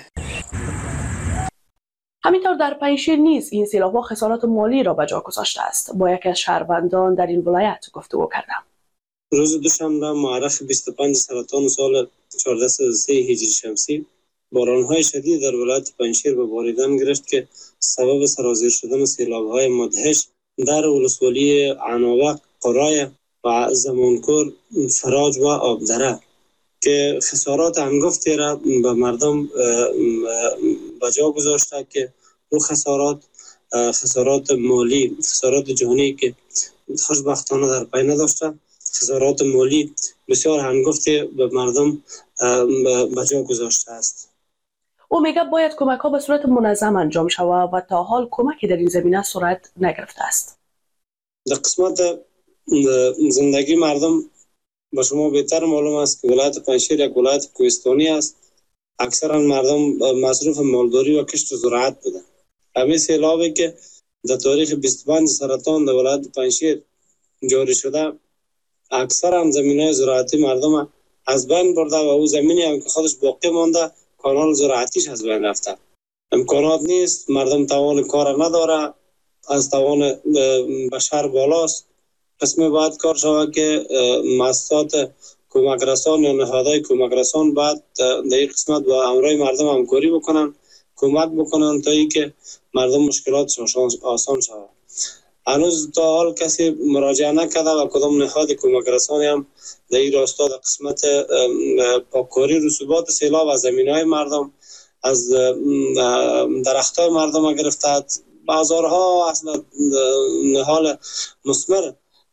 S10: همینطور در پنجشیر نیز این سیلاب‌ها خسارات مالی را به جا گذاشته است. با یکی از شهروندان در این ولایت گفتگو کردم.
S18: روز دوشنبه مورخ بیست و پنج سرطان سال چهارصد و سه هجری شمسی باران‌های شدید در ولایت پنجشیر به باریدن گرفت که سبب سرازیر شدن سیلاب‌های مدهش در ولسوالی عنابق، قرای و زمانکور، فراج و آبدره که خسارات هنگفتی را به مردم به جا گذاشته که او خسارات خسارات مالی، خسارات جانی که خوشبختانه در پی نداشته، خسارات مالی بسیار هنگفتی به مردم به جا گذاشته است.
S10: او میگه باید کمک ها به صورت منظم انجام شود و تا حال کمکی در این زمینه صورت نگرفته است.
S18: در قسمت زندگی مردم به شما بهتر معلوم است که ولایت پنجشیر یک ولایت کوهستانی است. اکثرا مردم مصروف مالداری و کشت و زراعت بودند. همین سیلابی که در تاریخ بیست و پنج سرطان در ولایت پنجشیر جاری شده اکثرا زمینای زراعتی مردم از بین برده و او زمینی هم که خودش باقی مانده کانال زراعتیش از بین رفته. امکانات نیست، مردم توان کار نداره، از توان بشر بالاست. قسمی باید کار شود که مؤسسات کمک رسان یا نهادهای کمک رسان باید در این قسمت با همراه مردم همکاری بکنن، کمک بکنن تا ای که مردم مشکلاتش آسان شود. هنوز تا حال کسی مراجعه نکرده و کدام نهاد کمک رسانی هم در این راستا در قسمت پاککاری رسوبات سیلاب از زمینهای مردم، از درختای مردم گرفته بازارها اصلا نهال مسمر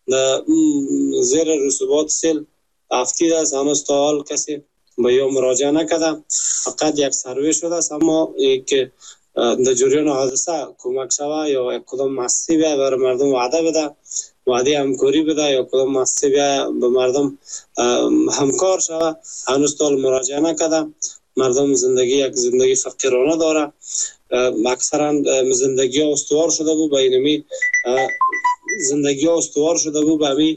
S18: زیر رسوبات سیل افتیده است. هنوز تا حال کسی به یا مراجعه نکرده، فقط یک سروی شده است، اما که در جریان حادثه کمک شوه یا کدام مؤسسه بیا برای مردم وعده بده، وعده همکاری بده یا کدام مؤسسه بیا به مردم همکار شوه، هنوز تا حال مراجعه نکرده. مردم زندگی یک زندگی فقیرانه داره. اکثرا زندگی ها استوار شده بود به اینمی زندگی ها استوار شده بود به همین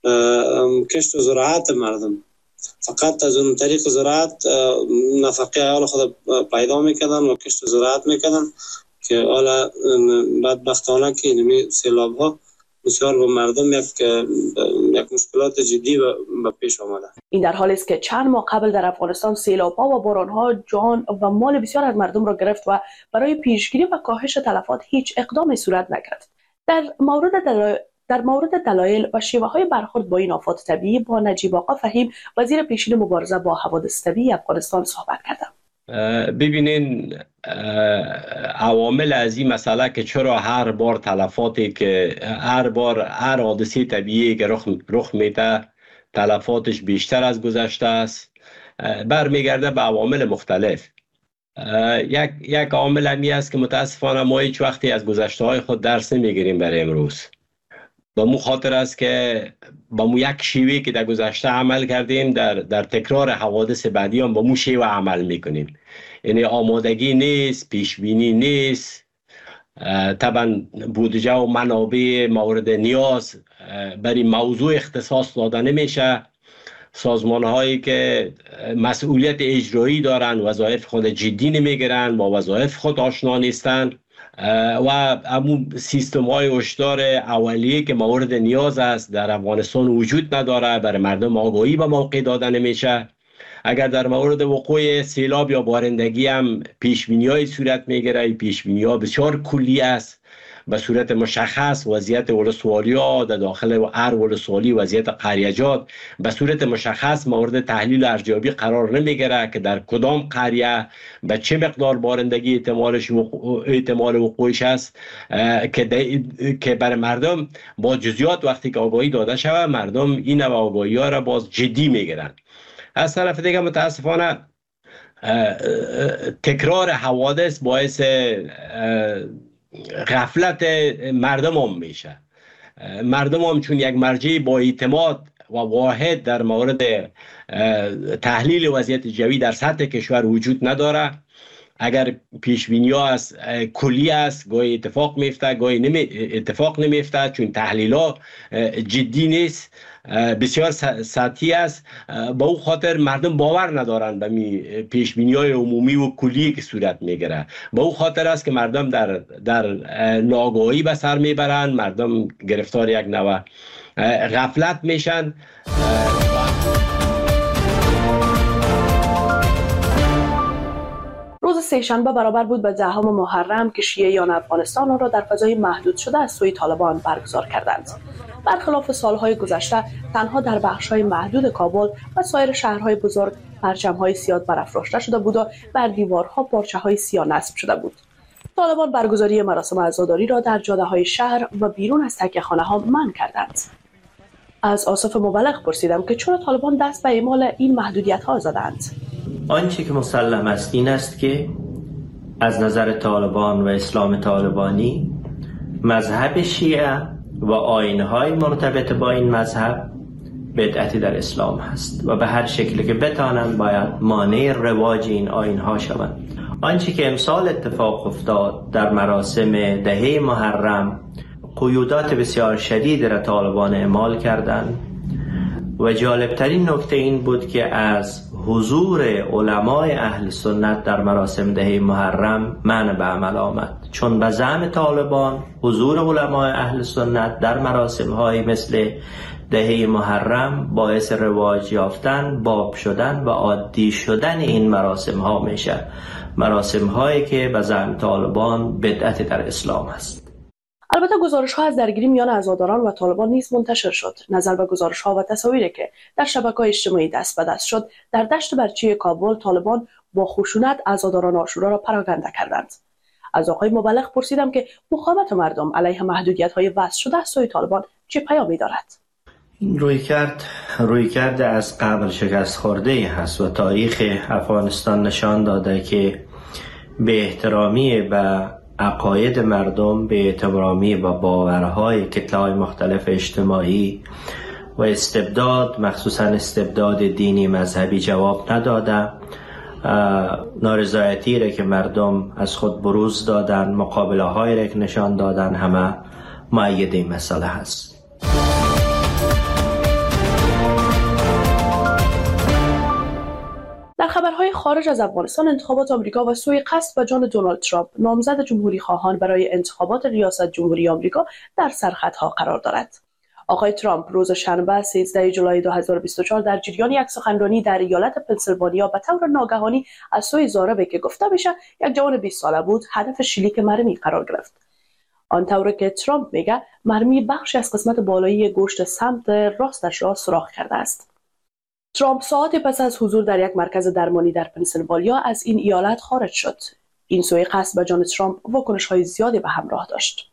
S18: کشت و زراعت مردم. فقط از اون طریق زراعت نفقه حال خود پیدا میکردن و کشت و زراعت میکردن که حالا بدبختانه که اینمی سیلاب ها بسیار با مردم یک یک مشکلات جدی به پیش آمده.
S10: این در حالی است که چند ماه قبل در افغانستان سیلاب‌ها و باران‌ها جان و مال بسیار از مردم را گرفت و برای پیشگیری و کاهش تلفات هیچ اقدامی صورت نگرفت. در مورد دلایل در مورد دلایل و شیوه‌های برخورد با این آفات طبیعی با نجیب آقا فهیم وزیر پیشین مبارزه با حوادث طبیعی افغانستان صحبت کردم.
S19: ببینین عوامل از این مسئله که چرا هر بار تلفاتی که هر بار هر حادثه طبیعی که رخ رخ میده تلفاتش بیشتر از گذشته است، برمیگرده به عوامل مختلف. یک یک عامل همی است که متاسفانه ما هیچ وقتی از گذشته های خود درس نمیگیریم برای امروز. با مو خاطر است که با مو یک شیوه که در گذشته عمل کردیم در در تکرار حوادث بعدی هم با مو شیوه عمل میکنیم. یعنی آمادگی نیست، پیشبینی نیست، طبعا بودجه و منابع مورد نیاز برای موضوع اختصاص داده نمیشه. سازمان هایی که مسئولیت اجرایی دارن وظایف خود جدی نمیگیرن، با وظایف خود آشنا نیستن و همون سیستم های هشدار اولیه که مورد نیاز است در افغانستان وجود نداره، برای مردم آگاهی به موقع داده نمیشه. اگر در مورد وقوع سیلاب یا بارندگی هم پیشبینی‌های صورت میگیره، پیشبینی‌ها بسیار کلی است، به صورت مشخص وضعیت ولسوالی‌ها در داخل هر ولسوالی وضعیت قریه‌جات به صورت مشخص مورد تحلیل و ارزیابی قرار نمیگیره که در کدام قریه به چه مقدار بارندگی احتمالش وقوع احتمال وقوعش است که که برای مردم با جزئیات وقتی که آگاهی داده شود مردم این نوع آگاهی‌ها را باز جدی میگیرن. از طرف دیگه متاسفانه تکرار حوادث باعث غفلت مردم هم میشه. مردم هم چون یک مرجع با اعتماد و واحد در مورد تحلیل وضعیت جوی در سطح کشور وجود نداره، اگر پیشبینی ها از کلی است گاهی اتفاق میفته گاهی نمی اتفاق نمیفته چون تحلیل ها جدی نیست، بسیار سطحی است. با او خاطر مردم باور ندارن به می پیشبینی های عمومی و کلی که صورت میگیره. با او خاطر است که مردم در در ناآگاهی به سر میبرند، مردم گرفتار یک نوع غفلت میشن.
S10: روز سه‌شنبه برابر بود به دهم محرم که شیعیان افغانستان را در فضای محدود شده از سوی طالبان برگزار کردند. برخلاف سالهای گذشته تنها در بخش‌های محدود کابل و سایر شهرهای بزرگ پرچم‌های سیاه برافراشته شده بود و بر دیوارها پارچه‌های سیاه نصب شده بود. طالبان برگزاری مراسم عزاداری را در جاده‌های شهر و بیرون از تکیه‌خانه‌ها منع کردند. از آصف مبلغ پرسیدم که چرا طالبان دست به اعمال این محدودیت‌ها زدند.
S11: آنچه که مسلم است این است که از نظر طالبان و اسلام طالبانی مذهب شیعه و آیین‌های مرتبط با این مذهب بدعتی در اسلام هست و به هر شکلی که بتانند باید مانع رواج این آیین‌ها شوند. آنچه که امسال اتفاق افتاد در مراسم دهه محرم قیودات بسیار شدید را طالبان اعمال کردند و جالبترین نکته این بود که از حضور علمای اهل سنت در مراسم دهه محرم منع به عمل آمد، چون به زعم طالبان حضور علمای اهل سنت در مراسم های مثل دهه محرم باعث رواج یافتن، باب شدن و عادی شدن این مراسم ها میشه، مراسم هایی که به زعم طالبان بدعت در اسلام است.
S10: البته گزارش‌ها از درگیری میان عزاداران و طالبان نیز منتشر شد. نظر به گزارش‌ها و تصاویری که در شبکه‌های اجتماعی دست به دست شد، در دشت برچی کابل طالبان با خشونت عزاداران عاشورا را پراکنده کردند. از آقای مبلغ پرسیدم که مقاومت مردم علیه محدودیت‌های وضع شده از سوی طالبان چه پیامی دارد.
S11: این رویکرد رویکرد از قبل شکست خورده هست و تاریخ افغانستان نشان داده که به احترامی به عقاید مردم، به احترامی به باورهای کتله‌های مختلف اجتماعی و استبداد، مخصوصا استبداد دینی مذهبی جواب نداده. نارضایتی را که مردم از خود بروز دادن، مقابله هایی را که نشان دادن، همه مؤید این مسئله هست.
S10: در خبرهای خارج از افغانستان، انتخابات آمریکا و سوء قصد به جان دونالد ترامپ، نامزد جمهوری خواهان برای انتخابات ریاست جمهوری آمریکا، در سرخطها قرار دارد. آقای ترامپ روز شنبه سیزده جولای دو هزار و بیست و چهار در جریان یک سخنرانی در ایالت پنسیلوانیا به طور ناگهانی از سوی ضاربی که گفته میشه یک جوان بیست ساله بود هدف شلیک مرمی قرار گرفت. آن طوری که ترامپ میگه مرمی بخشی از قسمت بالایی گوشت سمت راستش را سوراخ کرده است. ترامپ ساعتی پس از حضور در یک مرکز درمانی در پنسیلوانیا از این ایالت خارج شد. این سوء قصد به جان ترامپ واکنش‌های زیادی به همراه داشت.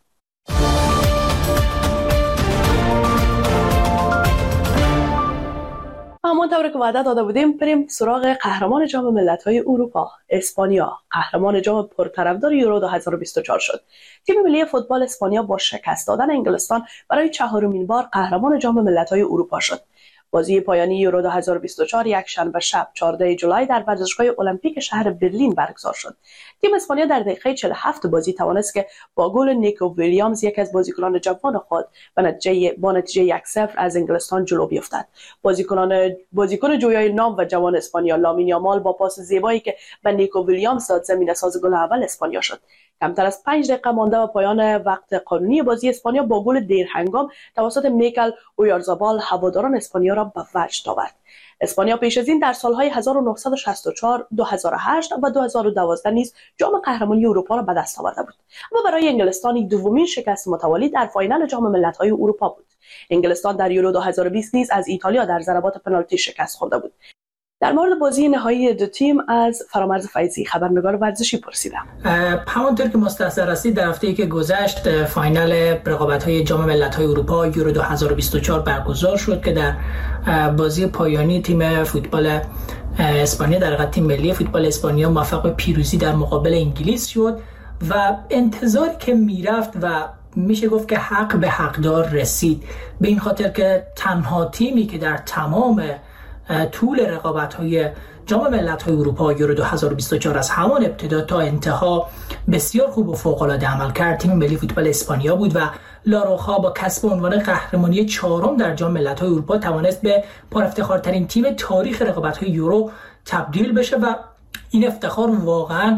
S10: همانطور که وعده داده بودیم بریم سراغ قهرمان جام ملت‌های اروپا. اسپانیا قهرمان جام پرطرفدار یورو دو هزار و بیست و چهار شد. تیم ملی فوتبال اسپانیا با شکست دادن انگلستان برای چهارمین بار قهرمان جام ملت‌های اروپا شد. بازی پایانی یورو دو هزار و بیست و چهار یک شنبه شب چهاردهم جولای در ورزشگاه المپیک شهر برلین برگزار شد. تیم اسپانیا در دقیقه چهل و هفت بازی توانست که با گل نیکو ویلیامز یک از بازیکنان جوان خود به نتیجه با نتیجه یک صفر از انگلستان جلو بیفتد. بازیکنان بازیکن جویای نام و جوان اسپانیا لامین یامال با پاس زیبایی که به نیکو ویلیامز داد زمینه‌ساز گل اول اسپانیا شد. کمتر از پنج دقیقه مانده به پایان وقت قانونی بازی، اسپانیا با گل دیر هنگام توسط میکل اویارزابال هواداران اسپانیا را به وجد آورد. اسپانیا پیش از این در سالهای هزار و نهصد و شصت و چهار، دو هزار و هشت و دو هزار و دوازده نیز جام قهرمانی اروپا را به دست آورده بود. اما برای انگلستان دومین شکست متوالی در فاینال جام ملت‌های اروپا بود. انگلستان در یورو دو هزار و بیست نیز از ایتالیا در ضربات پنالتی شکست خورده بود. در مورد بازی نهایی دو تیم از فرامرز فیضی خبرنگار ورزشی پرسیدم.
S20: همانطور که مستحضر هستید در هفته‌ای که گذشت فاینال رقابت‌های جام ملت‌های اروپا یورو دو هزار و بیست و چهار برگزار شد که در بازی پایانی تیم فوتبال اسپانیا در حقیقت تیم ملی فوتبال اسپانیا موفق به پیروزی در مقابل انگلیس شد و انتظاری که میرفت و میشه گفت که حق به حقدار رسید، به این خاطر که تنها تیمی که در تمام طول رقابت‌های جام ملت‌های اروپا یورو دو هزار و بیست و چهار از همان ابتدا تا انتها بسیار خوب و فوق‌العاده عمل کرد، تیم ملی فوتبال اسپانیا بود و لاروخا با کسب عنوان قهرمانی چهارم در جام ملت‌های اروپا توانست به پرافتخارترین تیم تاریخ رقابت‌های یورو تبدیل بشه و این افتخار واقعاً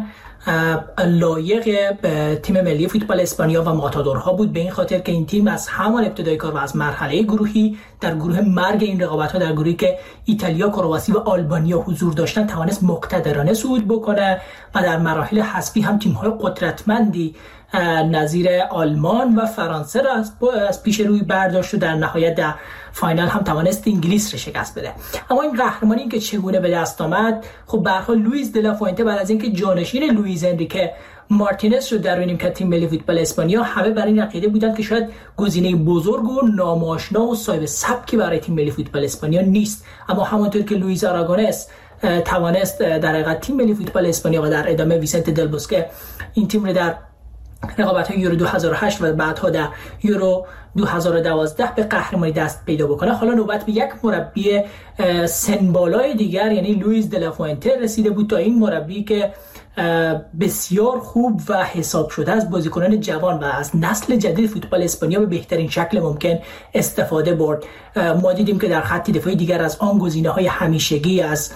S20: لایق تیم ملی فوتبال اسپانیا و ماتادورها بود، به این خاطر که این تیم از همان ابتدای کار و از مرحله گروهی در گروه مرگ این رقابت‌ها در گروهی که ایتالیا، کرواسی و آلبانیا حضور داشتن توانست مقتدرانه صعود بکنه و در مراحل حذفی هم تیم‌های قدرتمندی نظیر آلمان و فرانسه را از پیش روی برداشت و در نهایت در فاینال هم توانست انگلیس را شکست بده. اما این قهرمانی که چگونه به دست آمد، خب به هر حال لوئیس دلا فوئنته بعد از اینکه جانشین لوئیس انریکه مارتینز شد در نیمکت تیم ملی فوتبال اسپانیا، همه بر این عقیده بودند که شاید گزینه بزرگ و ناماشنا و صاحب سبکی برای تیم ملی فوتبال اسپانیا نیست. اما همونطور که لوئیس آراگونس توانست در حقیقت تیم ملی فوتبال اسپانیا و در ادامه ویسنت دل بوسکه این تیم را در رقابت‌های یورو دو هزار و هشت و بعدها در یورو دو هزار و دوازده به قهرمانی دست پیدا بکنه، حالا نوبت به یک مربی سنبالای دیگر یعنی لوئیس دلا فوئنته رسیده بود تا این مربی که بسیار خوب و حساب شده از بازیکنان جوان و از نسل جدید فوتبال اسپانیا به بهترین شکل ممکن استفاده برد. ما دیدیم که در خط دفاعی دیگر از آن گزینه‌های همیشگی از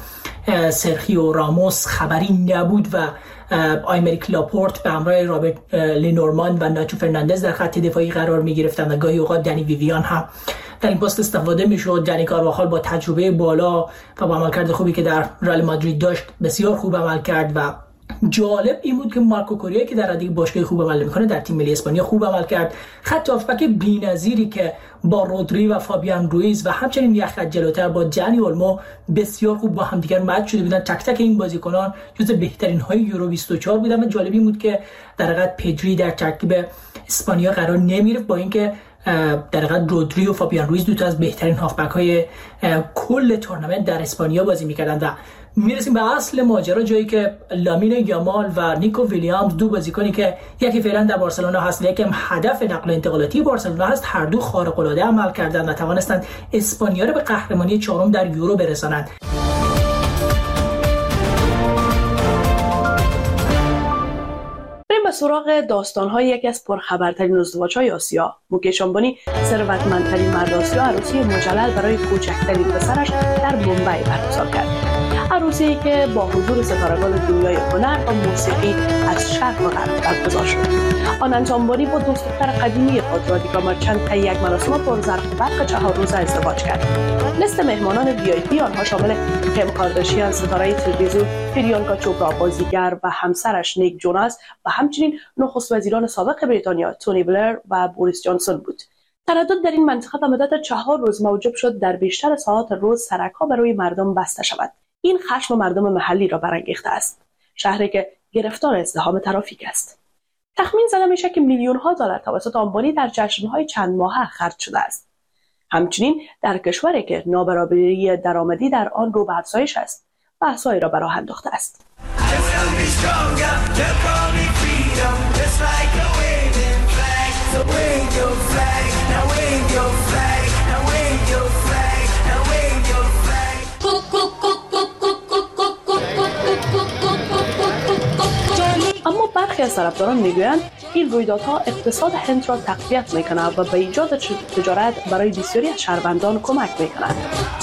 S20: سرخیو راموس خبری نبود و آیمریک لاپورت به همراه رابرت لینورمان و ناچو فرناندز در خط دفاعی قرار می گرفتند و گاهی اوقات دنی ویویان هم در این پست استفاده می شد. دنی کارواخال با تجربه بالا و با عملکرد خوبی که در رئال مادرید داشت بسیار خوب عمل کرد و جالب این بود که مارکو کوریا که در دیگه باشگاه خوب عمل میکنه در تیم ملی اسپانیا خوب عمل کرد. خط هافبک بی‌نظیری که با رودری و فابیان رویز و همچنین یک خط جلوتر با جانی اولمو بسیار خوب با هم دیگر مچ شده بودن. تک تک این بازیکنان جزو بهترین های یورو بیست و چهار بودن و جالب این بود که در حقیقت پدری در ترکیب اسپانیا قرار نمی‌گرفت، با اینکه در حقیقت رودری و فابیان رویز دو تا از بهترین هافبک های کل تورنمنت در اسپانیا بازی می‌کردند. و میرسیم به اصل ماجرا، جایی که لامین یامال و نیکو ویلیامز، دو بازیکنی که یکی فعلا در بارسلونا هست یکی هم هدف نقل و انتقالاتی بارسلونا هست، هر دو خارق العاده عمل کردند و توانستند اسپانیا را به قهرمانی چهارم در یورو برسانند.
S10: بریم به سراغ داستان‌های یکی از پرخبرترین ازدواج‌های آسیا. موکیش آمبانی، ثروتمندترین مرد آسیا، عروسی مجلل برای کوچکترین پسرش در بمبئی برگزار کرد. عروسی که با حضور ستارگان دنیای هنر و موسیقی از شرق و غرب برگزار شد. آن انجامباری با دوست دختر قدیمی خود رادیکا مرچنت طی یک مراسم پرزرق و برق چهار روزه ازدواج کرد. لیست مهمانان وی آی پی آنها شامل کیم کارداشیان، ستاره تلویزیون، پریانکا چوپرا بازیگر و همسرش نیک جوناس و همچنین نخست وزیران سابق بریتانیا تونی بلر و بوریس جانسون بود. تردد در این منطقه به مدت چهار روز موجب شد در بیشتر ساعات روز سرک‌ها برای مردم بسته شود. این خشم مردم محلی را برانگیخته است. شهری که گرفتار ازدحام ترافیک است. تخمین زده میشه که میلیون ها دلار توسط آمبانی در جشن‌های چند ماهه خرج شده است. همچنین در کشوری که نابرابری درآمدی در آن رو به افزایش است، بحث‌هایی را به راه انداخته است. اما برخی از طرفداران میگویند این رویدادها اقتصاد هند را تقویت میکند و به ایجاد تجارت برای بسیاری از شهروندان کمک میکند.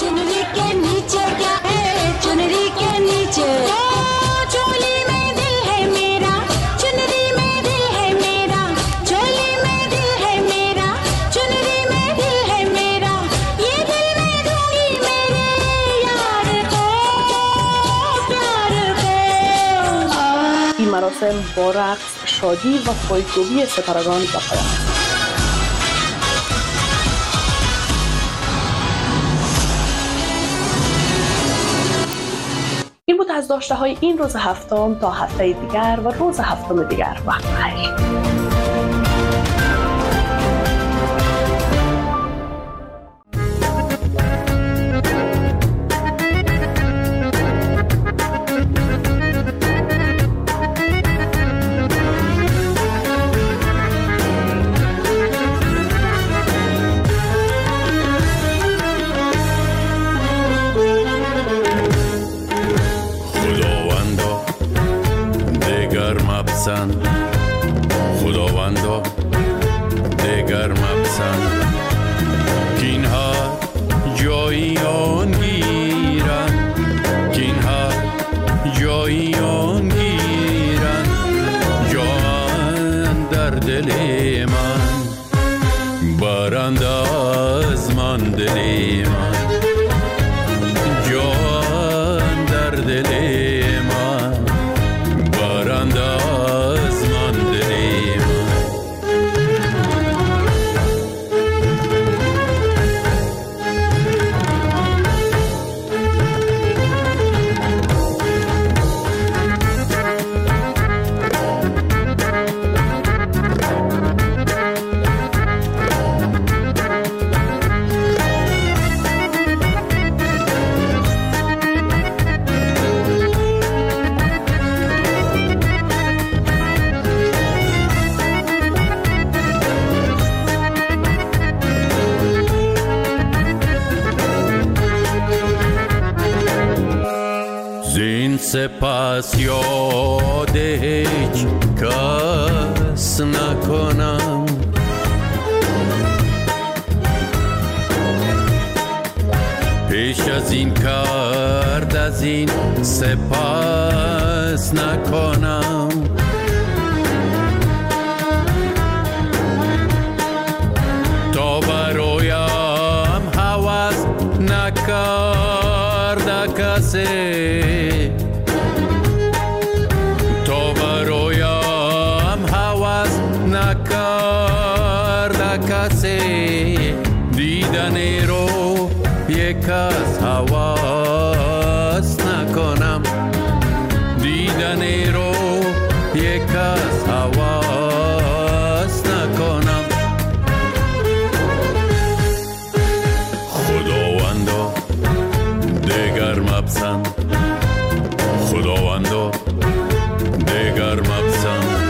S10: این مراسم با رقص، شادی و پایکوبی ستارگان به پایان است. این بود از داشته های این روز هفتم. تا هفته دیگر و روز هفتم دیگر، وقت بخیر.
S21: خداوندا دگر مپسند که اینها جایی آن گیرن، که اینها جایی آن گیرن، جان در دل من برند از من دل من، جان در دل من برند از من دل من. سپس یاد هیچ کس نکنم، پیش از این کرد از این سپس نکنم. تا برایم هوس نکرد کسی، دیدن رو یک از حواس نکنم، دیدن رو یک از حواس نکنم. خداوندا دگر مپسند، خداوندا دگر مپسند.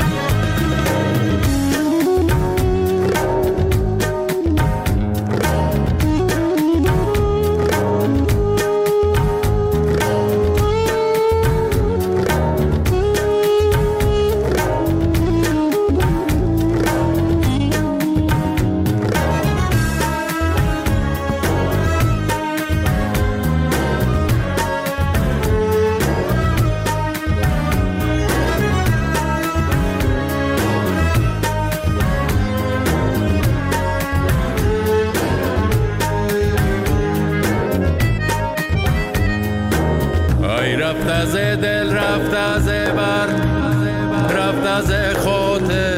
S21: رفت از دل رفت از بر رفت از خاطر